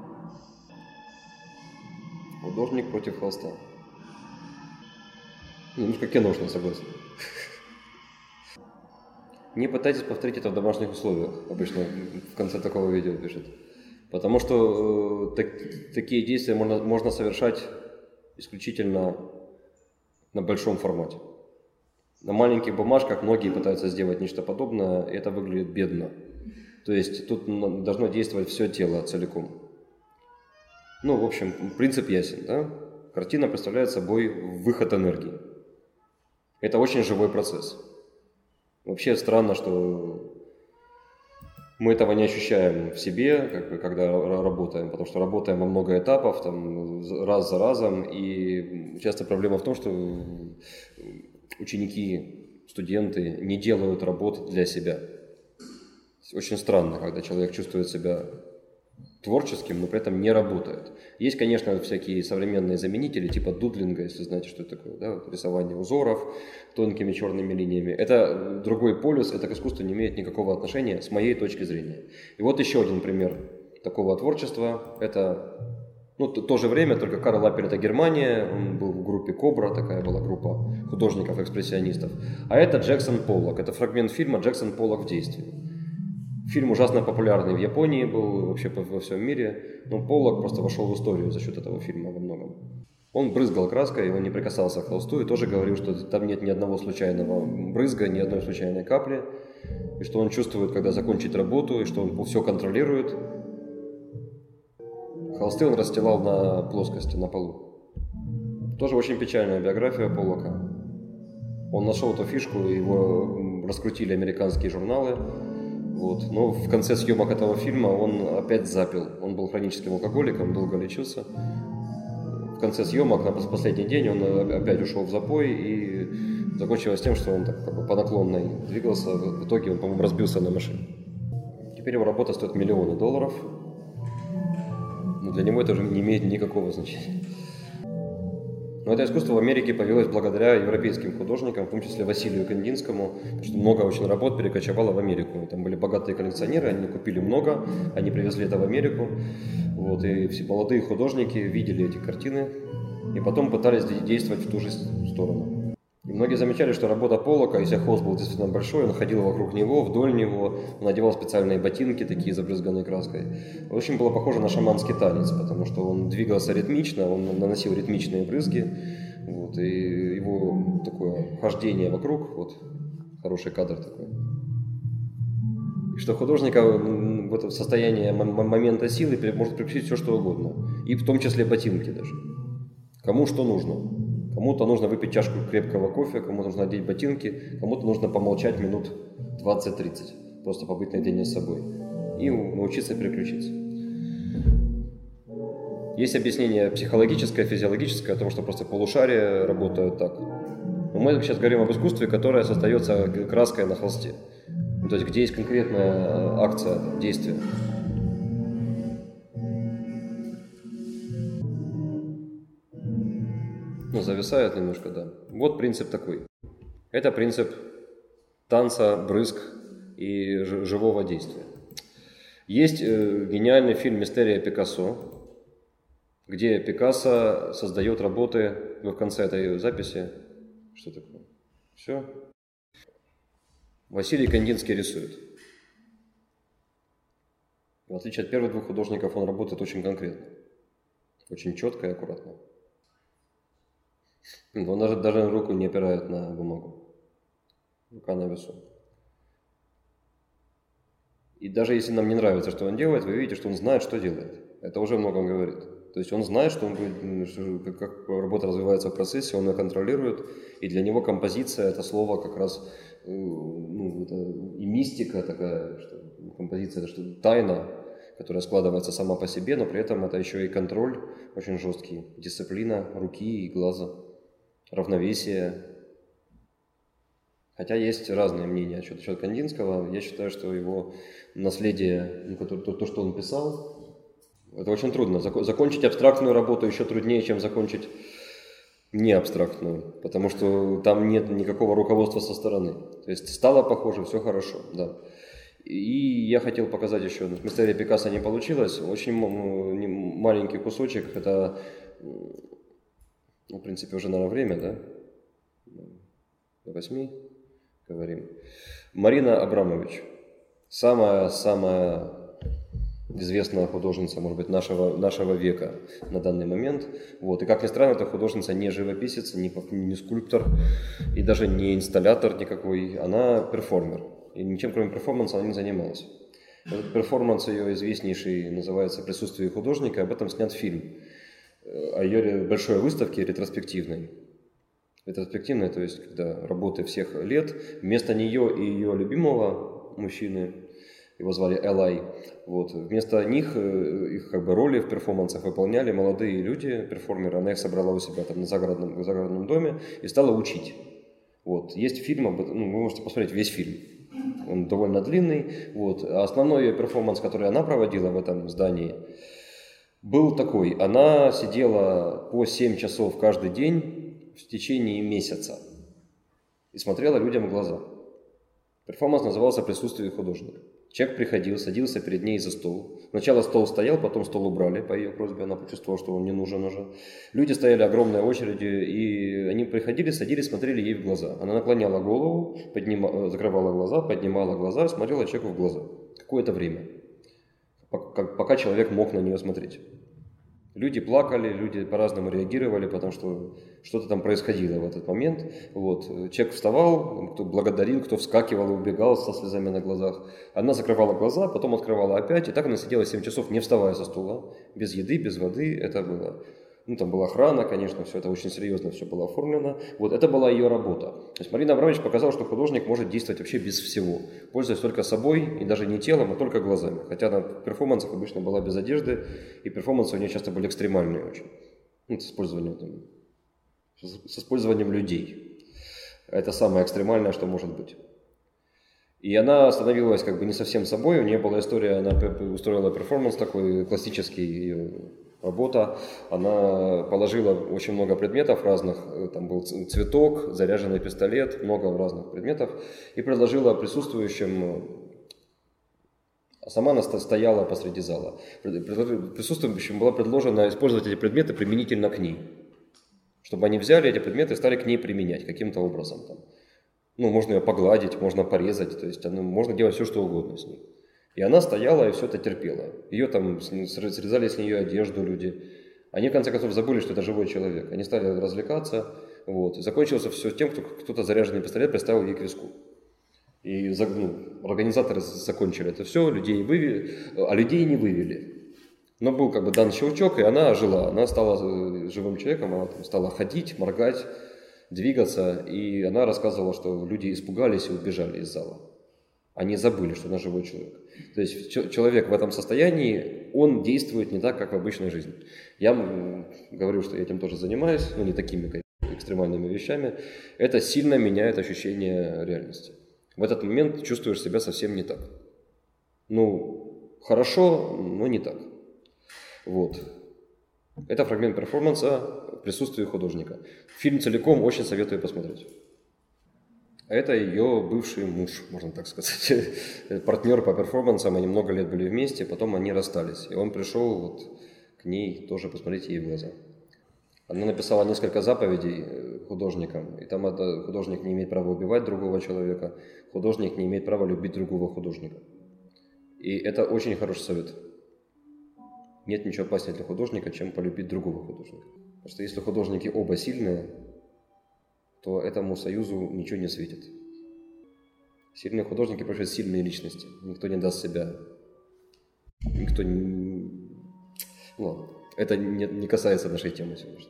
Художник против холста. Немножко киношно, согласен. Не пытайтесь повторить это в домашних условиях, обычно в конце такого видео пишет. Потому что э, так, такие действия можно, можно совершать исключительно на большом формате. На маленьких бумажках многие пытаются сделать нечто подобное, и это выглядит бедно. То есть тут должно действовать все тело целиком. Ну, в общем, принцип ясен, да? Картина представляет собой выход энергии. Это очень живой процесс. Вообще странно, что мы этого не ощущаем в себе, как бы, когда работаем, потому что работаем во много этапов, там, раз за разом, и часто проблема в том, что ученики, студенты не делают работ для себя. Очень странно, когда человек чувствует себя творческим, но при этом не работает. Есть, конечно, всякие современные заменители, типа дудлинга, если знаете, что это такое, да? Рисование узоров тонкими черными линиями. Это другой полюс, это к искусству не имеет никакого отношения с моей точки зрения. И вот еще один пример такого творчества. Это, ну, то же время, только Карл Аппель — это Германия, он был в группе Кобра, такая была группа художников-экспрессионистов. А это Джексон Поллок, это фрагмент фильма «Джексон Поллок в действии». Фильм ужасно популярный в Японии был, вообще во всем мире, но Поллок просто вошел в историю за счет этого фильма во многом. Он брызгал краской, он не прикасался к холсту и тоже говорил, что там нет ни одного случайного брызга, ни одной случайной капли, и что он чувствует, когда закончит работу, и что он все контролирует. Холсты он расстилал на плоскости, на полу. Тоже очень печальная биография Поллока. Он нашел эту фишку, его раскрутили американские журналы. Вот. Но в конце съемок этого фильма он опять запил. Он был хроническим алкоголиком, долго лечился. В конце съемок, на последний день, он опять ушел в запой, и закончилось тем, что он так, как бы, по наклонной двигался. В итоге он, по-моему, разбился на машине. Теперь его работа стоит миллионы долларов, но для него это уже не имеет никакого значения. Но это искусство в Америке появилось благодаря европейским художникам, в том числе Василию Кандинскому, потому что много очень работ перекочевало в Америку. Там были богатые коллекционеры, они купили много, они привезли это в Америку. Вот, и все молодые художники видели эти картины и потом пытались действовать в ту же сторону. И многие замечали, что работа Поллока, если холст был действительно большой, он ходил вокруг него, вдоль него, он надевал специальные ботинки, такие забрызганные краской. Очень было похоже на шаманский танец, потому что он двигался ритмично, он наносил ритмичные брызги, вот, и его такое хождение вокруг, вот, хороший кадр такой. И что художника в это состояние момента силы может приключить все, что угодно, и в том числе ботинки даже. Кому что нужно. Кому-то нужно выпить чашку крепкого кофе, кому-то нужно одеть ботинки, кому-то нужно помолчать минут двадцать-тридцать, просто побыть наедине с собой и научиться переключиться. Есть объяснение психологическое, физиологическое о том, что просто полушария работают так. Но мы сейчас говорим об искусстве, которое создается краской на холсте. То есть где есть конкретная акция, действие. Ну, зависает немножко, да. Вот принцип такой. Это принцип танца, брызг и живого действия. Есть э, гениальный фильм «Мистерия Пикассо», где Пикассо создает работы, вы в конце этой записи, что такое? Все. Василий Кандинский рисует. В отличие от первых двух художников, он работает очень конкретно, очень четко и аккуратно. Он даже, даже руку не опирает на бумагу. Рука на весу. И даже если нам не нравится, что он делает, вы видите, что он знает, что делает. Это уже многом говорит. То есть он знает, что он будет, как работа развивается в процессе, он ее контролирует. И для него композиция — это слово как раз, ну, это и мистика такая, что композиция — это что-то тайна, которая складывается сама по себе, но при этом это еще и контроль очень жесткий, дисциплина руки и глаза. Равновесие. Хотя есть разные мнения насчет Кандинского. Я считаю, что его наследие, то, то, что он писал, это очень трудно. Закончить абстрактную работу еще труднее, чем закончить не абстрактную, потому что там нет никакого руководства со стороны. То есть стало похоже, все хорошо, да. И я хотел показать еще, «Мистерия Пикассо» не получилось, очень маленький кусочек, это... Ну, в принципе, уже, наверное, время, да? до восьми говорим. Марина Абрамович. Самая-самая известная художница, может быть, нашего, нашего века на данный момент. Вот. И, как ни странно, эта художница не живописец, не, не скульптор и даже не инсталлятор никакой. Она перформер. И ничем, кроме перформанса, она не занималась. Этот перформанс ее известнейший называется «Присутствие художника». Об этом снят фильм. О ее большой выставке ретроспективной. Ретроспективной, то есть, когда работы всех лет, вместо нее и ее любимого мужчины, его звали Элай, вот, вместо них, их как бы роли в перформансах выполняли молодые люди, перформеры. Она их собрала у себя там на загородном, в загородном доме и стала учить. Вот. Есть фильм, об этом, ну, вы можете посмотреть весь фильм. Он довольно длинный. Вот. А основной ее перформанс, который она проводила в этом здании, был такой. Она сидела по семь часов каждый день в течение месяца и смотрела людям в глаза. Перформанс назывался «Присутствие художника». Человек приходил, садился перед ней за стол. Сначала стол стоял, потом стол убрали по ее просьбе. Она почувствовала, что он не нужен уже. Люди стояли огромной очередью, и они приходили, садились, смотрели ей в глаза. Она наклоняла голову, поднима... закрывала глаза, поднимала глаза, смотрела человеку в глаза. Какое-то время, пока человек мог на нее смотреть. Люди плакали, люди по-разному реагировали, потому что что-то там происходило в этот момент. Вот. Человек вставал, кто благодарил, кто вскакивал и убегал со слезами на глазах. Она закрывала глаза, потом открывала опять, и так она сидела семь часов, не вставая со стула, без еды, без воды. Это было... Ну, там была охрана, конечно, все это очень серьезно, все было оформлено. Вот, это была ее работа. То есть Марина Абрамович показала, что художник может действовать вообще без всего, пользуясь только собой, и даже не телом, а только глазами. Хотя на перформансах обычно была без одежды, и перформансы у нее часто были экстремальные очень. Ну, с использованием, там, с использованием людей. Это самое экстремальное, что может быть. И она становилась как бы не совсем собой, у нее была история, она устроила перформанс такой классический, ее работа, она положила очень много предметов разных, там был цветок, заряженный пистолет, много разных предметов, и предложила присутствующим, а сама она стояла посреди зала, присутствующим было предложено использовать эти предметы применительно к ней, чтобы они взяли эти предметы и стали к ней применять каким-то образом. Там. Ну, можно ее погладить, можно порезать, то есть ну, можно делать все, что угодно с ней. И она стояла и все это терпела. Ее там срезали с нее одежду люди. Они, в конце концов, забыли, что это живой человек. Они стали развлекаться. Вот. И закончилось все тем, что кто-то заряженный пистолет приставил ей к виску. И ну, организаторы закончили это все, людей вывели, а людей не вывели. Но был как бы дан щелчок, и она ожила. Она стала живым человеком, она там, стала ходить, моргать, двигаться. И она рассказывала, что люди испугались и убежали из зала. Они забыли, что она живой человек. То есть человек в этом состоянии, он действует не так, как в обычной жизни. Я говорю, что я этим тоже занимаюсь, но не такими экстремальными вещами. Это сильно меняет ощущение реальности. В этот момент чувствуешь себя совсем не так. Ну, хорошо, но не так. Вот. Это фрагмент перформанса в присутствии художника. Фильм целиком очень советую посмотреть. Это ее бывший муж, можно так сказать, партнер по перформансам, они много лет были вместе, потом они расстались. И он пришел вот к ней тоже посмотреть ей в глаза. Она написала несколько заповедей художникам, и там это, художник не имеет права убивать другого человека, художник не имеет права любить другого художника. И это очень хороший совет. Нет ничего опаснее для художника, чем полюбить другого художника. Потому что если художники оба сильные, то этому союзу ничего не светит. Сильные художники против сильные личности. Никто не даст себя. Никто не... Ладно, это не, не касается нашей темы сегодня.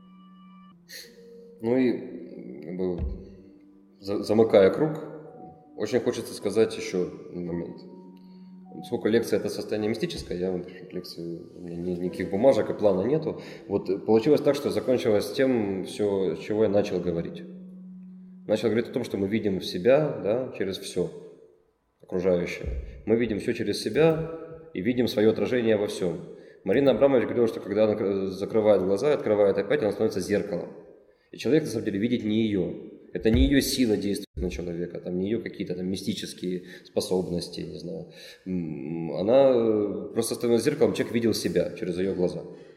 Ну и, как бы, за, замыкая круг, очень хочется сказать еще один момент. Поскольку лекция – это состояние мистическое, я лекции, у меня ни, никаких бумажек и плана нету. Вот получилось так, что закончилось тем, все, с чего я начал говорить. Начал говорить о том, что мы видим себя, да, через все окружающее. Мы видим все через себя и видим свое отражение во всем. Марина Абрамович говорила, что когда она закрывает глаза и открывает опять, она становится зеркалом. И человек, на самом деле, видит не ее. Это не ее сила действует на человека, там, не ее какие-то там мистические способности, не знаю. Она просто становилась зеркалом, человек видел себя через ее глаза.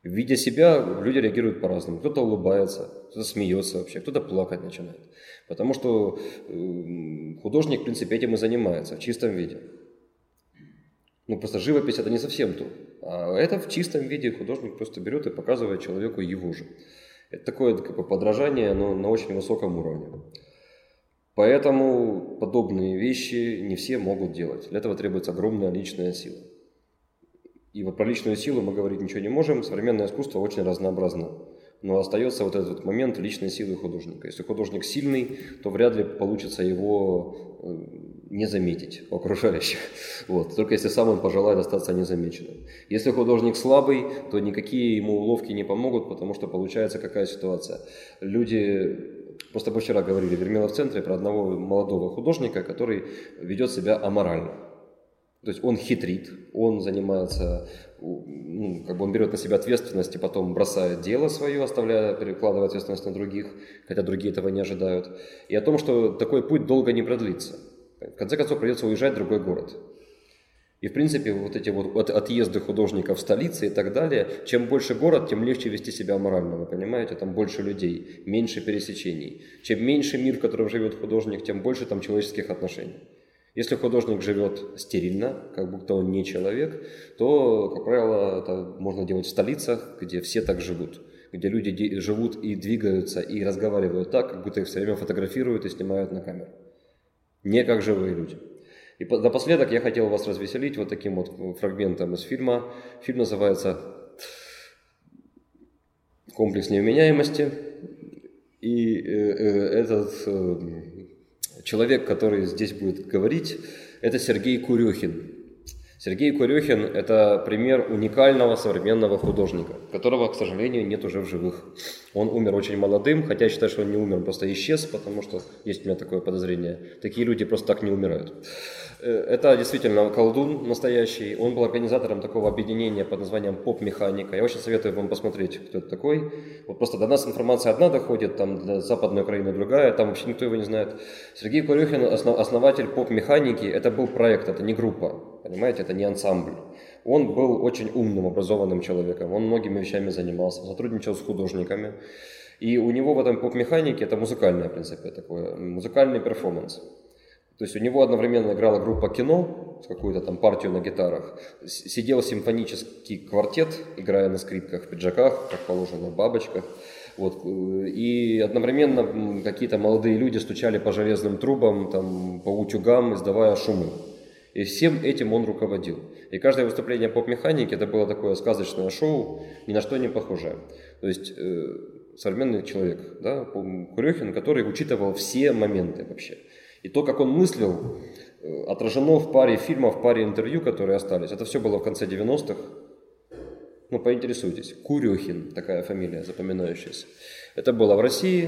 Видя себя, люди реагируют по-разному. Кто-то улыбается, кто-то смеется вообще, кто-то плакать начинает. Потому что художник, в принципе, этим и занимается, в чистом виде. Ну, просто живопись – это не совсем то. А это в чистом виде художник просто берет и показывает человеку его же. Это такое как бы подражание, но на очень высоком уровне. Поэтому подобные вещи не все могут делать. Для этого требуется огромная личная сила. И вот про личную силу мы говорить ничего не можем. Современное искусство очень разнообразно. Но остается вот этот вот момент личной силы художника. Если художник сильный, то вряд ли получится его не заметить у окружающих. Вот. Только если сам он пожелает остаться незамеченным. Если художник слабый, то никакие ему уловки не помогут, потому что получается какая ситуация. Люди... Просто мы вчера говорили в Ермилов-центре про одного молодого художника, который ведет себя аморально. То есть он хитрит, он занимается, ну, как бы он берет на себя ответственность и потом бросает дело свое, оставляя, перекладывая ответственность на других, хотя другие этого не ожидают. И о том, что такой путь долго не продлится. В конце концов придется уезжать в другой город. И в принципе вот эти вот отъезды художников в столице и так далее, чем больше город, тем легче вести себя морально, вы понимаете, там больше людей, меньше пересечений. Чем меньше мир, в котором живет художник, тем больше там человеческих отношений. Если художник живет стерильно, как будто он не человек, то, как правило, это можно делать в столицах, где все так живут, где люди живут и двигаются, и разговаривают так, как будто их все время фотографируют и снимают на камеру. Не как живые люди. И напоследок я хотел вас развеселить вот таким вот фрагментом из фильма. Фильм называется «Комплекс невменяемости». И этот человек, который здесь будет говорить, это Сергей Курехин. Сергей Курехин – это пример уникального современного художника, которого, к сожалению, нет уже в живых. Он умер очень молодым, хотя я считаю, что он не умер, он просто исчез, потому что есть у меня такое подозрение. Такие люди просто так не умирают. Это действительно колдун настоящий. Он был организатором такого объединения под названием «Поп-механика». Я очень советую вам посмотреть, кто это такой. Вот просто до нас информация одна доходит, там для Западной Украины другая, там вообще никто его не знает. Сергей Курехин, основатель «Поп-механики», это был проект, это не группа, понимаете, это не ансамбль. Он был очень умным, образованным человеком, он многими вещами занимался, сотрудничал с художниками. И у него в этом «Поп-механике» это музыкальное, в принципе, такое, музыкальный перформанс. То есть у него одновременно играла группа кино, какую-то там партию на гитарах, сидел симфонический квартет, играя на скрипках, пиджаках, как положено, бабочках. Вот. И одновременно какие-то молодые люди стучали по железным трубам, там, по утюгам, издавая шумы. И всем этим он руководил. И каждое выступление поп-механики это было такое сказочное шоу, ни на что не похожее. То есть э, современный человек, да, Курехин, который учитывал все моменты вообще. И то, как он мыслил, отражено в паре фильмов, в паре интервью, которые остались. Это все было в конце девяностых. Ну, поинтересуйтесь. Курехин, такая фамилия запоминающаяся. Это было в России.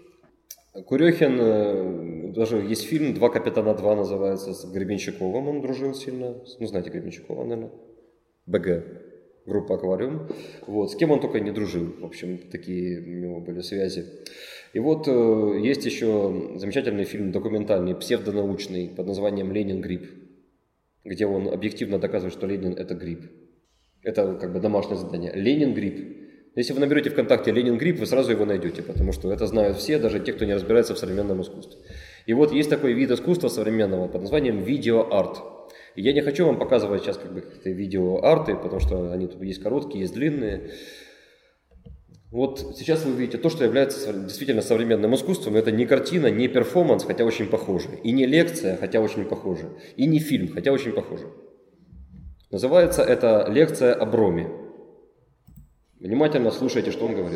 Курехин, даже есть фильм «Два капитана два» называется, с Гребенщиковым он дружил сильно. Ну, знаете Гребенщикова, наверное. БГ. Группа «Аквариум». Вот. С кем он только не дружил. В общем, такие у него были связи. И вот э, есть еще замечательный фильм документальный, псевдонаучный, под названием «Ленин гриб», где он объективно доказывает, что Ленин – это гриб. Это как бы домашнее задание. Ленин гриб. Если вы наберете ВКонтакте «Ленин гриб», вы сразу его найдете, потому что это знают все, даже те, кто не разбирается в современном искусстве. И вот есть такой вид искусства современного под названием видеоарт. И я не хочу вам показывать сейчас как бы какие-то видеоарты, потому что они тут есть короткие, есть длинные. Вот сейчас вы видите то, что является действительно современным искусством. Это не картина, не перформанс, хотя очень похоже. И не лекция, хотя очень похоже. И не фильм, хотя очень похоже. Называется это лекция о Броме. Внимательно слушайте, что он говорит.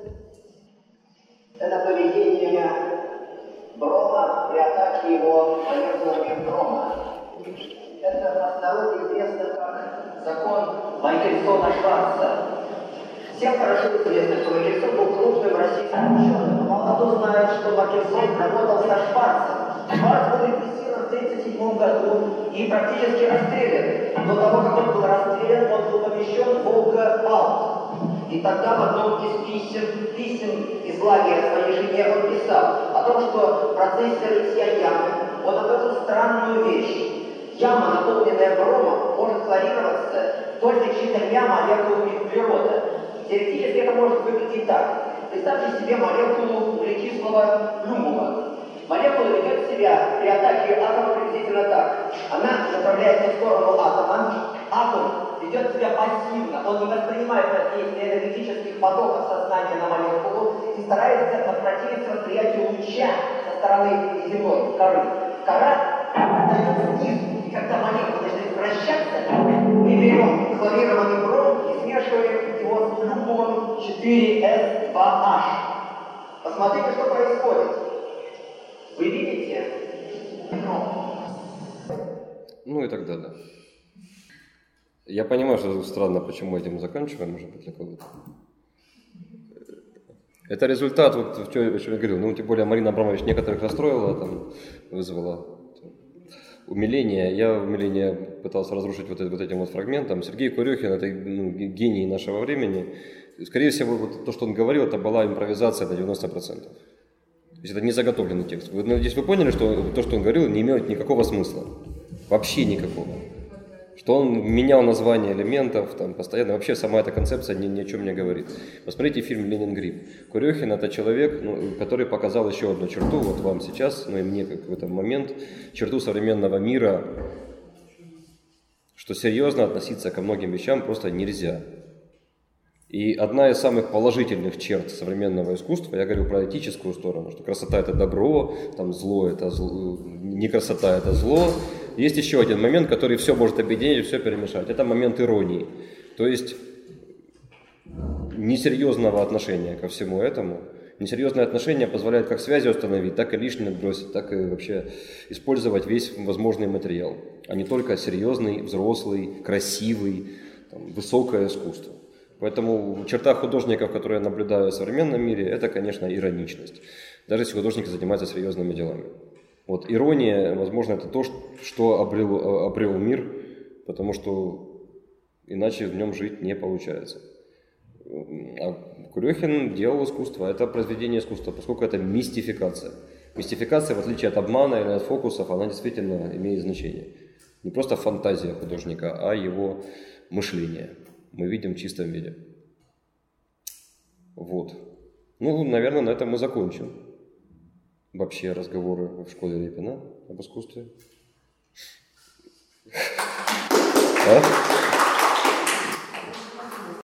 Это поведение Брома при атаке его поверхностью Брома. Это на народе известно как закон Майкельсона-Шварца. Всем хорошо известно, что Макельсон был крупным российским ученым, но мало кто знает, что Макельсон работал со Шварцем. Шварц был репрессирован в тысяча девятьсот тридцать седьмом году и практически расстрелян. До того, как он был расстрелян, он был помещен в Волга-Аут. И тогда в одном из писем, писем из лагеря своей жене он писал о том, что в процессе рытья ямы он обнаружил странную вещь. Яма, наполненная бромом, может хлорироваться только четырьмя молекулами углерода. Теоретически это может выглядеть так. Представьте себе молекулу углекислого люмула. Молекула ведет себя при атаке атома приблизительно так. Она направляется в сторону атома. Атом ведет себя пассивно. Он не воспринимает воздействие энергетических потоков сознания на молекулу и старается воспротивиться восприятию луча со стороны земной коры. Кора отдает снизу. И когда молекула начинает вращаться, мы берем хлорированный бром и смешиваем его с люмулом четыре эс два аш. Посмотрите, что происходит. Вы видите? Ну и так далее. Я понимаю, что странно, почему этим заканчиваем, может быть, для кого-то. Это результат, вот в чем я говорил, ну, тем более Марина Абрамович некоторых расстроила, там, вызвала умиление. Я умиление пытался разрушить вот, вот этим вот фрагментом. Сергей Курехин – это ну, гений нашего времени. Скорее всего, вот то, что он говорил, это была импровизация на девяносто процентов. То есть это не заготовленный текст. Вы, надеюсь, вы поняли, что то, что он говорил, не имеет никакого смысла. Вообще никакого. Что он менял названия элементов, там, постоянно. Вообще сама эта концепция ни, ни о чем не говорит. Посмотрите фильм «Ленин Грипп». Курехин – это человек, ну, который показал еще одну черту, вот вам сейчас, ну и мне как в этот момент, черту современного мира, что серьезно относиться ко многим вещам просто нельзя. И одна из самых положительных черт современного искусства, я говорю про этическую сторону, что красота – это добро, там зло – это зло, не красота – это зло. Есть еще один момент, который все может объединить, все перемешать. Это момент иронии. То есть несерьезного отношения ко всему этому. Несерьезное отношение позволяет как связи установить, так и лишнее отбросить, так и вообще использовать весь возможный материал, а не только серьезный, взрослый, красивый, там, высокое искусство. Поэтому черта художников, которые я наблюдаю в современном мире, это, конечно, ироничность. Даже если художники занимаются серьезными делами. Вот ирония, возможно, это то, что обрел, обрел мир, потому что иначе в нем жить не получается. А Курехин делал искусство, это произведение искусства, поскольку это мистификация. Мистификация, в отличие от обмана или от фокусов, она действительно имеет значение. Не просто фантазия художника, а его мышление. Мы видим в чистом виде. Вот. Ну, наверное, на этом мы закончим. Вообще разговоры в школе Репина об искусстве. А?